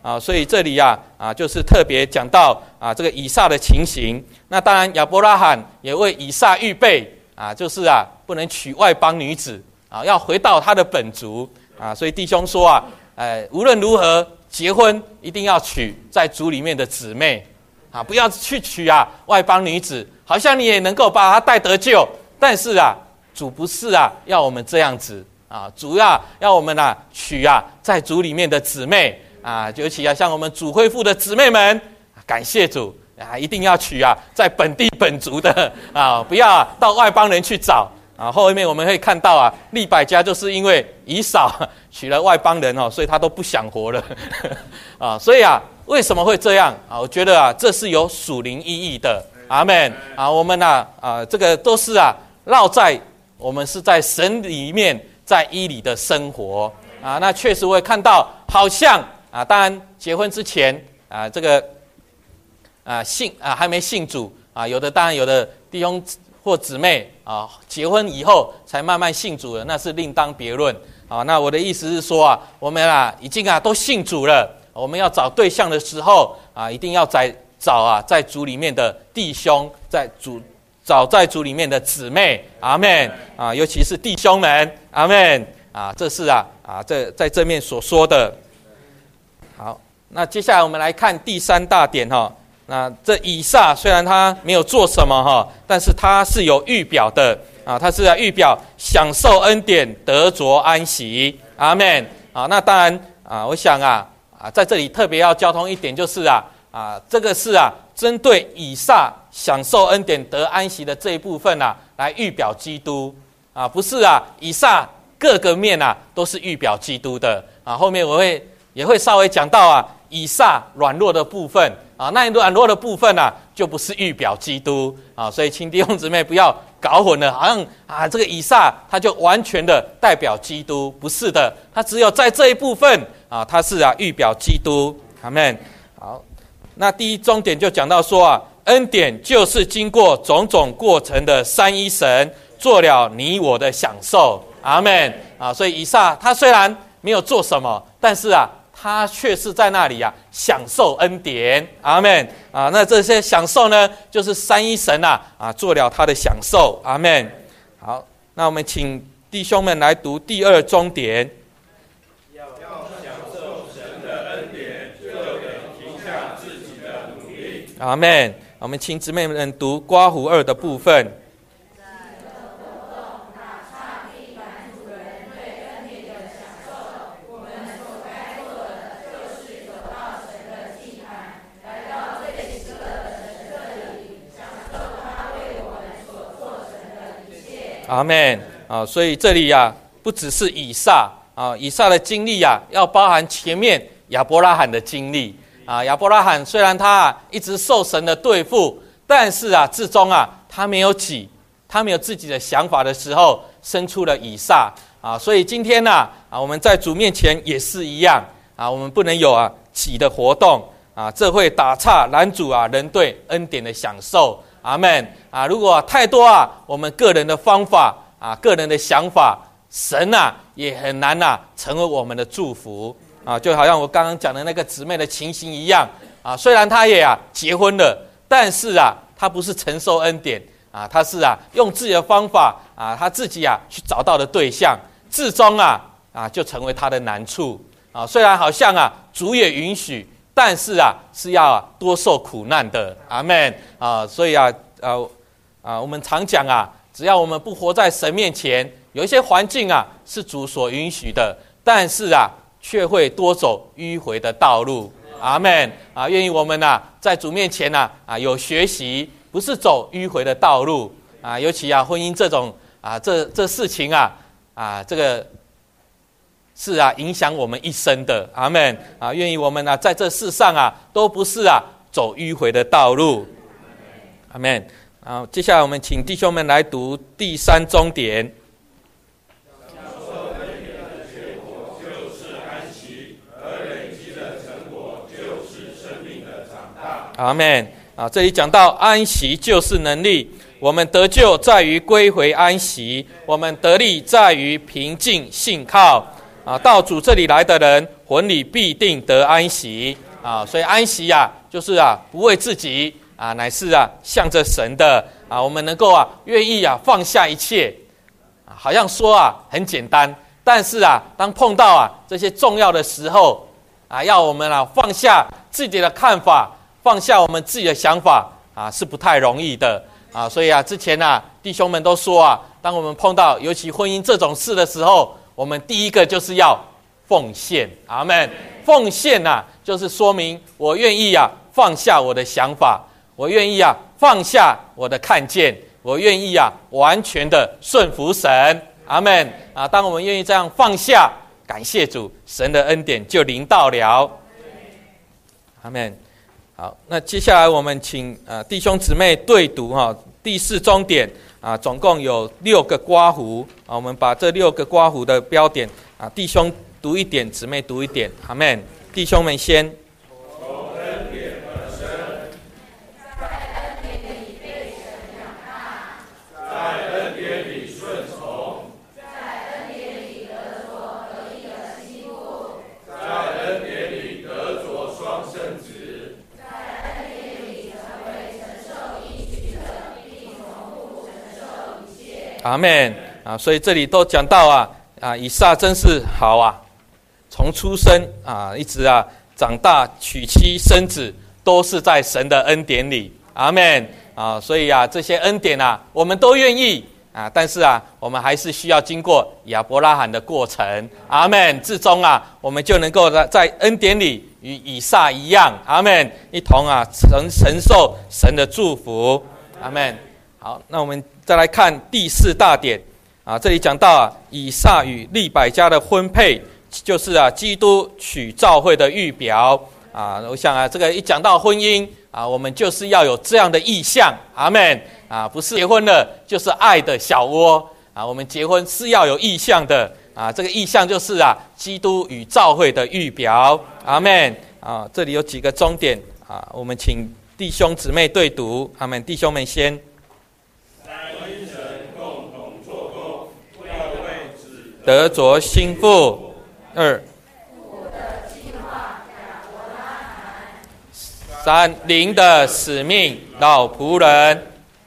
所以这里就是特别讲到这个以撒的情形。那当然亚伯拉罕也为以撒预备就是不能娶外邦女子要回到他的本族所以弟兄说无论如何结婚一定要娶在主里面的姊妹不要去娶外邦女子，好像你也能够把她带得救，但是主不是要我们这样子主要我们娶在主里面的姊妹尤其像我们主恢复的姊妹们，感谢主一定要娶在本地本族的不要到外邦人去找后面我们会看到利百加就是因为以扫娶了外邦人所以他都不想活了所以为什么会这样我觉得这是有属灵意义的。阿们我们这个都是绕在我们是在神里面在伊里的生活那确实我也看到好像当然结婚之前这个还没信主有的当然有的弟兄或姊妹结婚以后才慢慢信主了，那是另当别论那我的意思是说我们已经都信主了，我们要找对象的时候一定要找在主里面的弟兄，找在主里面的姊妹。阿们尤其是弟兄们。阿们这是在这面所说的。好，那接下来我们来看第三大点那这以撒虽然他没有做什么但是他是有预表的他是预表享受恩典，得着安息。阿们那当然我想在这里特别要交通一点，就是这个是针对以撒享受恩典得安息的这一部分来预表基督不是以撒各个面都是预表基督的后面我也会稍微讲到以撒软弱的部分那软弱的部分就不是预表基督所以请弟兄姊妹不要搞混了，好像这个以撒他就完全的代表基督，不是的，他只有在这一部分他是预表基督。阿们。好，那第一重点就讲到说恩典就是经过种种过程的三一神做了你我的享受。阿们所以以撒他虽然没有做什么，但是他却是在那里享受恩典。阿们那这些享受呢，就是三一神做了他的享受。阿们。好，那我们请弟兄们来读第二中点。 要享受神的恩典，就得停下自己的努力。 阿们。我们请姊妹们读刮胡2的部分。阿们所以这里不只是以撒以撒的经历要包含前面亚伯拉罕的经历亚伯拉罕虽然他一直受神的对付，但是至终他没有自己的想法的时候，生出了以撒所以今天我们在主面前也是一样我们不能有己的活动这会打岔拦阻人对恩典的享受。阿们如果太多我们个人的方法个人的想法，神也很难成为我们的祝福就好像我刚刚讲的那个姊妹的情形一样虽然她也结婚了，但是她不是承受恩典她是用自己的方法她自己去找到的对象，至终就成为她的难处虽然好像主也允许，但是是要多受苦难的。阿们所以我们常讲只要我们不活在神面前，有一些环境是主所允许的，但是却会多走迂回的道路。阿们愿意我们在主面前有学习，不是走迂回的道路尤其婚姻这种这事情这个是影响我们一生的。阿们愿意我们在这世上都不是走迂回的道路。阿们接下来我们请弟兄们来读第三中点。阿们这里讲到安息就是能力，我们得救在于归回安息，我们得力在于平静信靠到主这里来的人魂里必定得安息啊。所以安息啊，就是啊不为自己啊，乃是啊向着神的啊，我们能够啊愿意啊放下一切啊，好像说啊很简单，但是啊当碰到啊这些重要的时候啊，要我们啊放下自己的看法，放下我们自己的想法啊，是不太容易的啊。所以啊之前啊弟兄们都说啊，当我们碰到尤其婚姻这种事的时候，我们第一个就是要奉献。阿们。奉献啊就是说明我愿意啊放下我的想法，我愿意啊放下我的看见，我愿意啊完全的顺服神。阿们啊！当我们愿意这样放下，感谢主，神的恩典就临到了。阿们。好，那接下来我们请弟兄姊妹对读第4重点啊，总共有6个刮胡啊，我们把这6个刮胡的标点啊，弟兄读一点，姊妹读一点。阿们。弟兄们先。阿们啊！所以这里都讲到以撒真是好啊，从出生啊一直长大娶妻生子，都是在神的恩典里。阿们啊！所以这些恩典我们都愿意但是我们还是需要经过亚伯拉罕的过程。阿们！至终我们就能够在恩典里与以撒一样。阿们！一同承受神的祝福。阿们！好，那我们再来看第4大点这里讲到以撒与利百加的婚配，就是基督娶教会的预表我想这个一讲到婚姻我们就是要有这样的意向。阿们不是结婚了就是爱的小窝我们结婚是要有意向的这个意向就是基督与教会的预表。阿们这里有几个重点我们请弟兄姊妹对读。阿们。弟兄们先。得着心腹。2、3灵的使命，老仆人。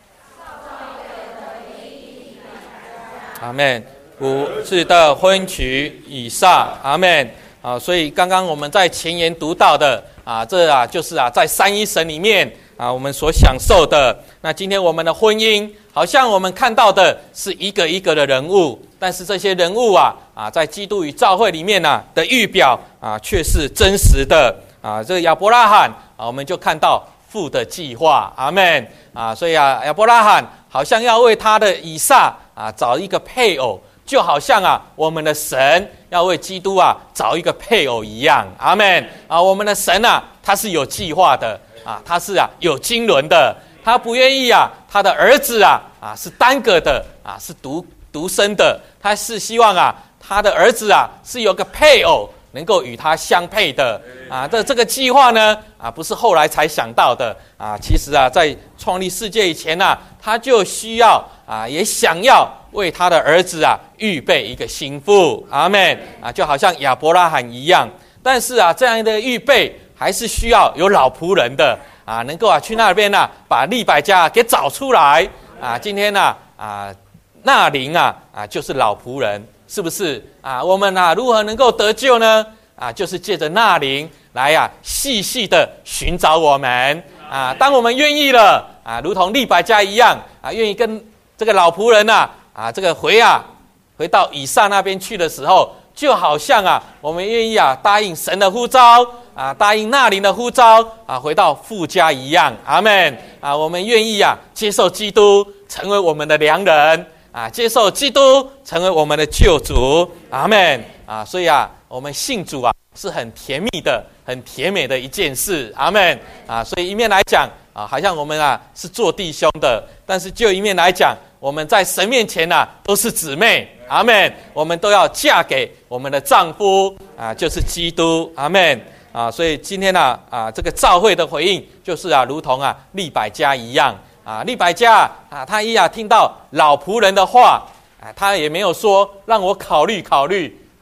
阿们。5是的婚娶以撒。阿们。所以刚刚我们在前言读到的这就是在三一神里面我们所享受的。那今天我们的婚姻，好像我们看到的是一个一个的人物，但是这些人物在基督与教会里面的预表却是真实的这个亚伯拉罕我们就看到父的计划。阿们所以亚伯拉罕好像要为他的以撒找一个配偶，就好像我们的神要为基督找一个配偶一样。阿们我们的神他是有计划的他是有经纶的，他不愿意他的儿子是单个的是独生的，他是希望他的儿子是有个配偶能够与他相配的这个计划呢不是后来才想到的其实在创立世界以前他就需要也想要为他的儿子预备一个心腹。阿们就好像亚伯拉罕一样，但是这样的预备还是需要有老仆人的能够去那边把利百加给找出来今天那灵就是老仆人，是不是我们如何能够得救呢就是借着那灵来细细的寻找我们当我们愿意了如同利百加一样愿意跟这个老仆人这个回到以撒那边去的时候，就好像我们愿意答应神的呼召答应那灵的呼召回到父家一样。阿们我们愿意接受基督成为我们的良人接受基督成为我们的救主。阿们所以我们信主是很甜蜜的很甜美的一件事。阿们所以一面来讲好像我们是做弟兄的，但是就一面来讲，我们在神面前都是姊妹。阿们我们都要嫁给我们的丈夫就是基督。阿们所以今天这个教会的回应就是如同利百加一样利百加他听到老仆人的话他也没有说让我考虑考虑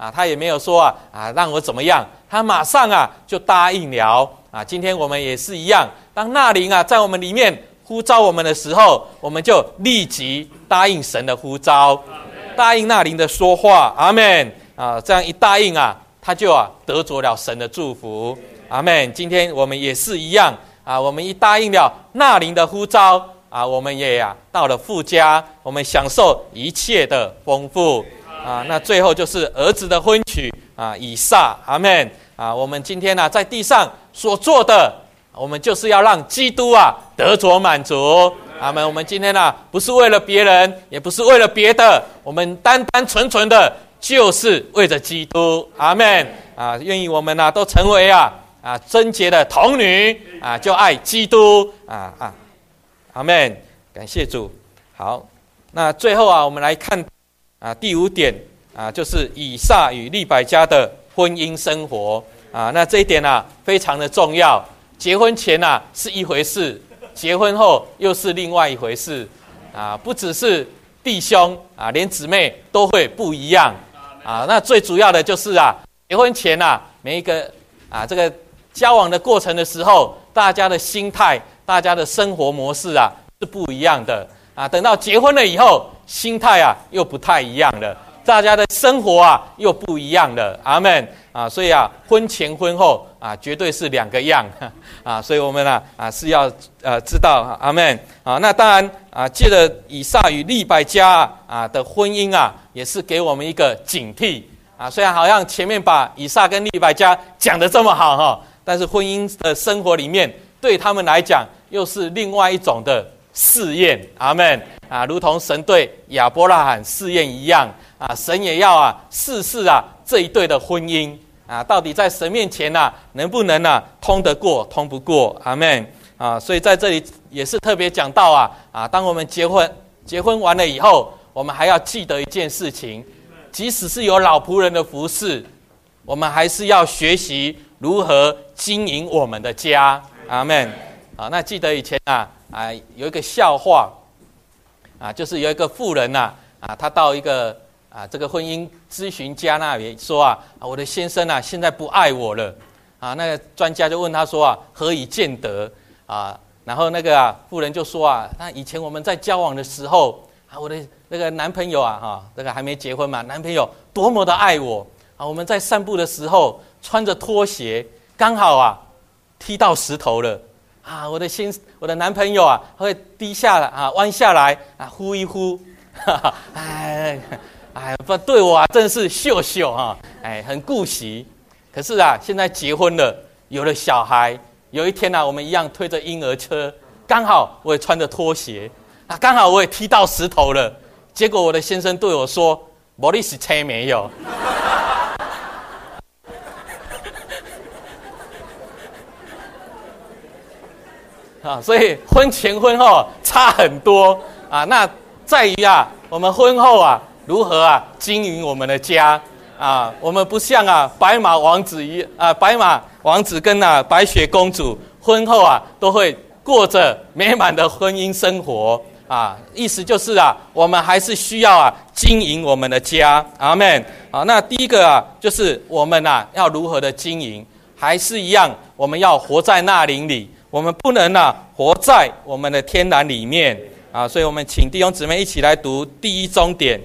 他也没有说让我怎么样，他马上就答应了今天我们也是一样，当那灵在我们里面呼召我们的时候，我们就立即答应神的呼召，答应那灵的说话。阿们这样一答应他就得着了神的祝福。阿们。今天我们也是一样我们一答应了那灵的呼召我们也到了父家，我们享受一切的丰富那最后就是儿子的婚娶以撒。阿们。我们今天在地上所做的，我们就是要让基督得着满足。阿们。我们今天不是为了别人，也不是为了别的，我们单单纯纯的就是为着基督。阿们。愿意我们都成为贞洁的童女就爱基督阿们。感谢主。好，那最后我们来看第5点就是以撒与利百加的婚姻生活那这一点非常的重要。结婚前是一回事，结婚后又是另外一回事不只是弟兄连姊妹都会不一样那最主要的就是结婚前每一个这个交往的过程的时候，大家的心态、大家的生活模式是不一样的等到结婚了以后，心态又不太一样了，大家的生活又不一样了。阿们所以婚前婚后绝对是两个样所以我们是要知道。阿们那当然借着以撒与利百加的婚姻也是给我们一个警惕虽然好像前面把以撒跟利百加讲得这么好但是婚姻的生活里面对他们来讲又是另外一种的试验。阿们如同神对亚伯拉罕试验一样神也要试试这一对的婚姻到底在神面前能不能通得过通不过。阿们所以在这里也是特别讲到当我们结婚完了以后，我们还要记得一件事情，即使是有老仆人的服侍，我们还是要学习如何经营我们的家。阿们那记得以前有一个笑话就是有一个妇人她到一个这个婚姻咨询家那里说我的先生现在不爱我了那个专家就问他说何以见得然后那个妇人就说那以前我们在交往的时候我的那个男朋友这个还没结婚嘛，男朋友多么的爱我我们在散步的时候穿着拖鞋，刚好踢到石头了我的男朋友会低下来弯下来呼一呼不对我真是秀秀很顾惜。可是现在结婚了，有了小孩，有一天我们一样推着婴儿车，刚好我也穿着拖鞋刚好我也踢到石头了，结果我的先生对我说没你是车没有所以婚前婚后差很多那在于我们婚后如何经营我们的家我们不像白马王子跟白雪公主婚后都会过着美满的婚姻生活意思就是我们还是需要经营我们的家。阿们那第一个就是我们要如何的经营，还是一样，我们要活在那灵里，我们不能活在我们的天然里面所以我们请弟兄姊妹一起来读第1中点。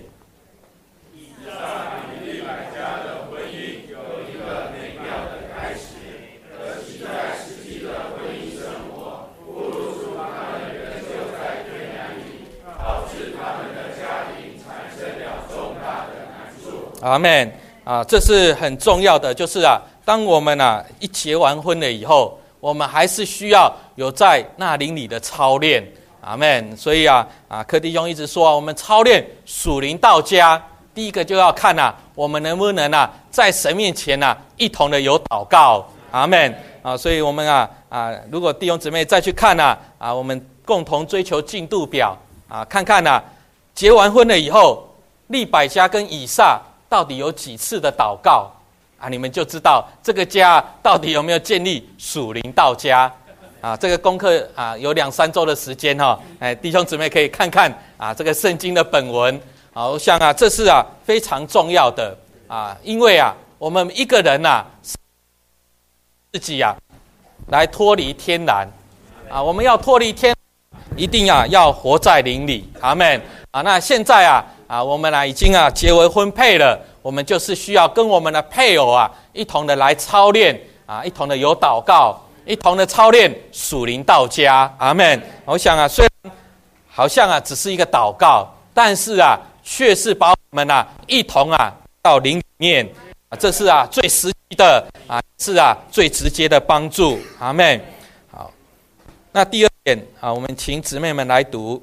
阿们这是很重要的，就是当我们一结完婚了以后，我们还是需要有在那灵里的操练。阿们。所以柯弟兄一直说我们操练属灵到家，第一个就要看我们能不能在神面前一同的有祷告。阿们所以我们如果弟兄姊妹再去看我们共同追求进度表看看结完婚了以后，利百加跟以撒到底有几次的祷告你们就知道这个家到底有没有建立属灵到家这个功课有2-3周的时间弟兄姊妹可以看看这个圣经的本文我想这是非常重要的因为我们一个人自己来脱离天然我们要脱离天然，一定要活在灵里。阿们那现在我们已经结为婚配了，我们就是需要跟我们的配偶一同的来操练一同的有祷告，一同的操练属灵道家。阿们我想虽然好像只是一个祷告，但是却是把我们一同到灵里面这是最实际的是最直接的帮助。阿们好，那第二点我们请姊妹们来读。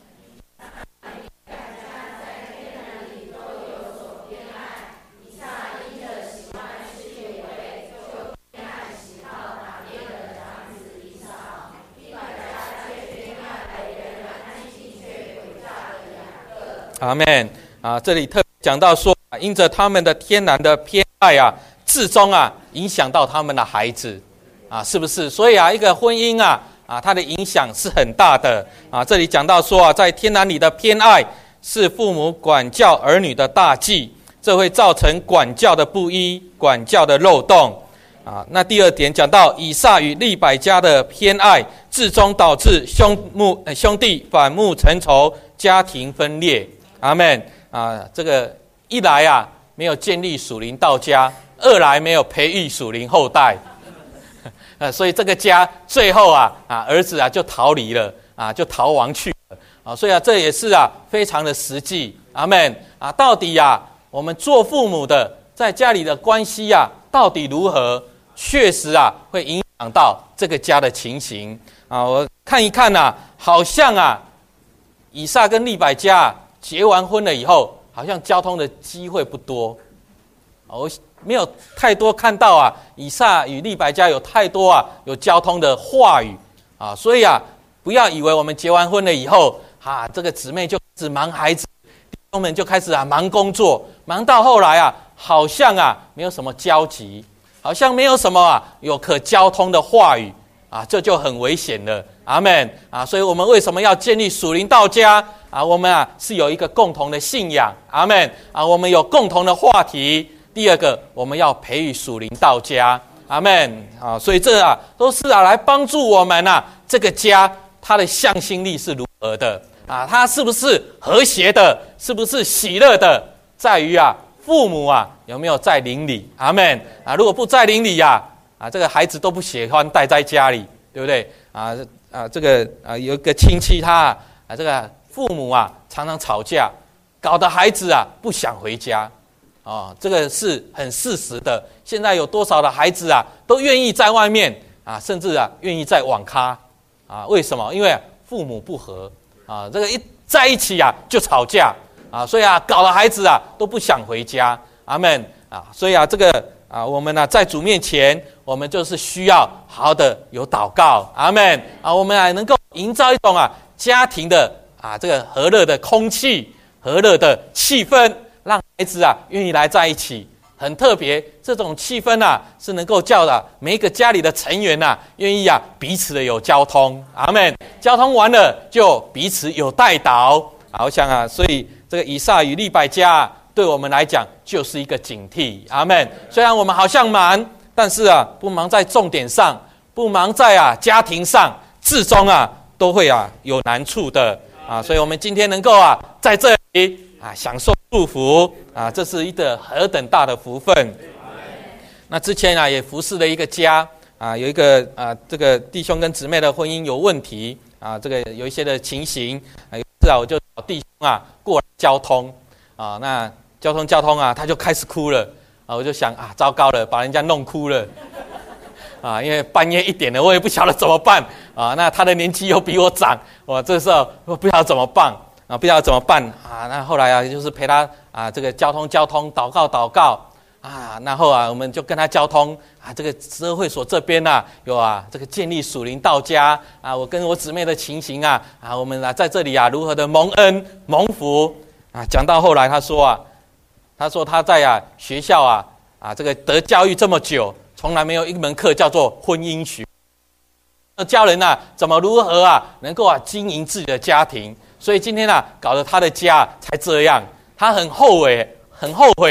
阿们这里特别讲到说因着他们的天然的偏爱至终影响到他们的孩子是不是？所以一个婚姻它的影响是很大的这里讲到说在天然里的偏爱是父母管教儿女的大忌，这会造成管教的不一，管教的漏洞那第二点讲到以撒与利百加的偏爱，至终导致兄弟反目成仇，家庭分裂。阿们这个一来没有建立属灵道家，二来没有培育属灵后代所以这个家最后儿子就逃离了就逃亡去了所以这也是非常的实际。阿们到底我们做父母的在家里的关系到底如何，确实会影响到这个家的情形我看一看好像以撒跟利百加结完婚了以后，好像交通的机会不多我没有太多看到以撒与利百加有太多有交通的话语所以不要以为我们结完婚了以后这个姊妹就只忙孩子，弟兄们就开始忙工作，忙到后来好像没有什么交集，好像没有什么有可交通的话语这就很危险了。阿们所以我们为什么要建立属灵道家我们是有一个共同的信仰。阿们我们有共同的话题。第二个，我们要培育属灵道家。阿们所以这都是来帮助我们这个家它的向心力是如何的它是不是和谐的，是不是喜乐的，在于父母有没有在灵里。阿们如果不在灵里这个孩子都不喜欢待在家里，对不对这个有一个亲戚他这个父母常常吵架，搞得孩子不想回家这个是很事实的。现在有多少的孩子都愿意在外面甚至愿意在网咖为什么？因为父母不和这个一在一起就吵架所以搞得孩子都不想回家。阿们所以这个我们在主面前，我们就是需要好好的有祷告。阿们我们能够营造一种家庭的这个和乐的空气，和乐的气氛，让孩子愿意来在一起。很特别，这种气氛是能够叫每一个家里的成员愿意彼此的有交通。阿们交通完了就彼此有代祷我想所以这个以撒与利百加对我们来讲就是一个警惕。阿们虽然我们好像忙，但是不忙在重点上，不忙在家庭上，至终都会有难处的所以我们今天能够在这里享受祝福这是一个何等大的福分。那之前也服侍了一个家有一个这个弟兄跟姊妹的婚姻有问题这个有一些的情形有一次我就找弟兄过来交通那交通他就开始哭了我就想糟糕了，把人家弄哭了因为半夜1点了，我也不晓得怎么办那他的年纪又比我长，我这时候我不晓得怎么办不知道怎么办那后来就是陪他这个交通祷告然后我们就跟他交通这个慈恩会所这边有这个建立属灵道家我跟我姊妹的情形我们在这里如何的蒙恩蒙福讲到后来他说他在学校这个得教育这么久，从来没有一门课叫做婚姻学，教人怎么如何能够经营自己的家庭。所以今天搞得他的家才这样，他很后悔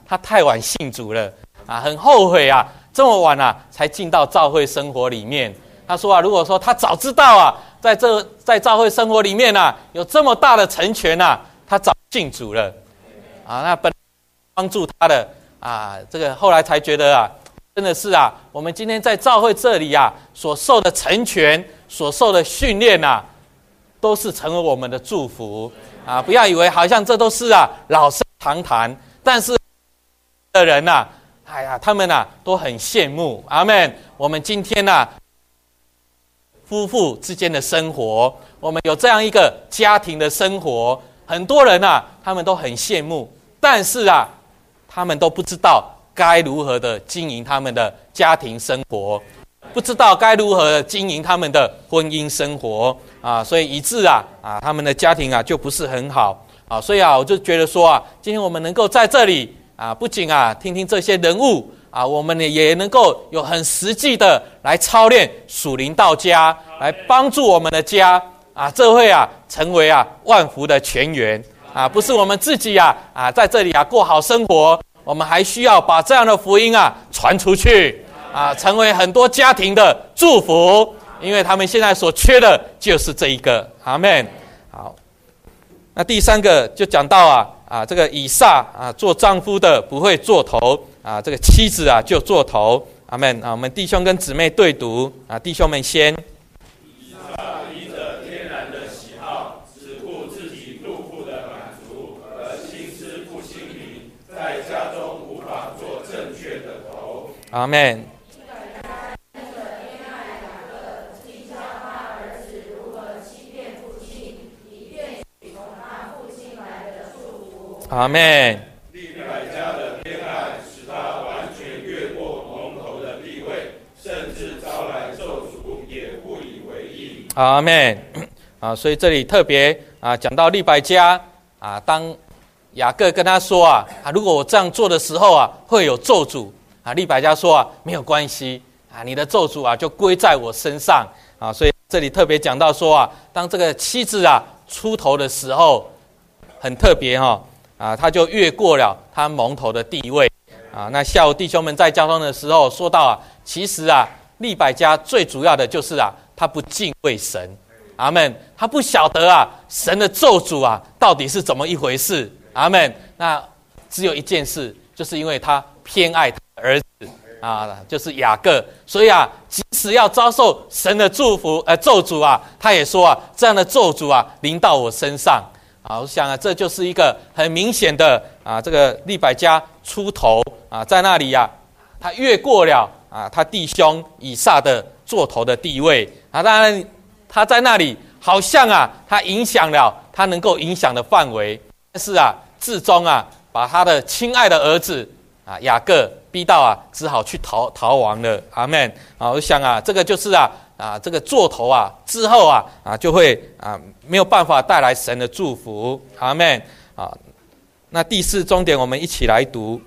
他太晚信主了啊，很后悔啊，这么晚啊才进到教会生活里面。他说啊，如果说他早知道啊，在教会生活里面啊，有这么大的成全啊，他早信主了啊。那本来帮助他的啊，这个后来才觉得啊，真的是啊，我们今天在教会这里啊，所受的成全，所受的训练啊，都是成为我们的祝福啊！不要以为好像这都是啊老生常谈，但是的人呐，哎呀，他们呐都很羡慕。阿们！我们今天呐，夫妇之间的生活，我们有这样一个家庭的生活，很多人呐，他们都很羡慕，但是啊，他们都不知道该如何的经营他们的家庭生活，不知道该如何经营他们的婚姻生活啊，所以以致啊他们的家庭啊就不是很好啊，所以啊我就觉得说啊，今天我们能够在这里啊，不仅啊听听这些人物啊，我们也能够有很实际的来操练属灵道家，来帮助我们的家啊，这会啊成为啊万福的泉源啊，不是我们自己啊在这里啊过好生活，我们还需要把这样的福音啊传出去啊，成为很多家庭的祝福，因为他们现在所缺的就是这一个。阿们。好，那第三个就讲到这个以撒做丈夫的不会做头啊，这个妻子啊就做头。阿们。我们弟兄跟姊妹对读啊，弟兄们先。 以撒依着天然的喜好，只顾自己肚腹的满足，而心思不心灵，在家中无法做正确的头。 阿们。阿们。 利百加的偏爱使他完全越过蒙头的地位，甚至招来咒诅，也不以为意。 阿们。所以这里特别讲到利百加当雅各跟他说如果我这样做的时候会有咒诅利百加说没有关系你的咒诅就归在我身上所以这里特别讲到说当这个妻子出头的时候，很特别他就越过了他蒙头的地位那下午弟兄们在交通的时候说到其实利百加最主要的就是他不敬畏神。阿们。他不晓得神的咒诅到底是怎么一回事。阿们。那只有一件事，就是因为他偏爱他的儿子就是雅各，所以即使要遭受神的祝福咒诅他也说这样的咒诅临到我身上我想这就是一个很明显的这个利百加出头在那里他越过了他弟兄以撒的做头的地位当然他在那里好像他影响了他能够影响的范围，但是至终把他的亲爱的儿子雅各逼到只好去逃亡了。阿们。我想这个就是这个做头之后就会没有办法带来神的祝福。阿们。那第四重点我们一起来读。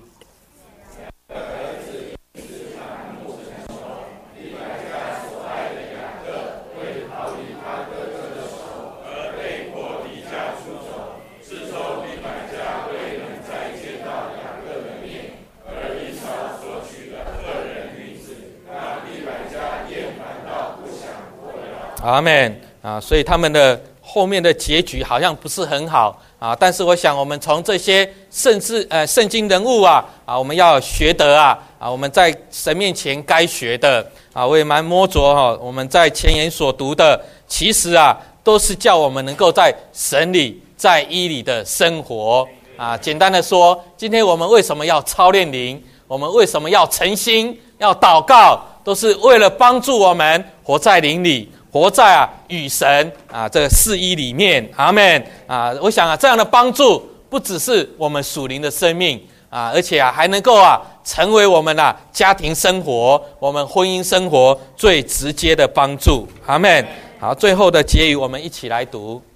阿们。所以他们的后面的结局好像不是很好但是我想我们从这些圣经人物我们要学得我们在神面前该学的我也蛮摸着我们在前言所读的，其实都是叫我们能够在神里在义里的生活简单的说，今天我们为什么要操练灵，我们为什么要诚心要祷告，都是为了帮助我们活在灵里，活在与神这个四一里面。阿们。我想这样的帮助不只是我们属灵的生命而且还能够成为我们家庭生活，我们婚姻生活最直接的帮助。阿们。好，最后的结语我们一起来读。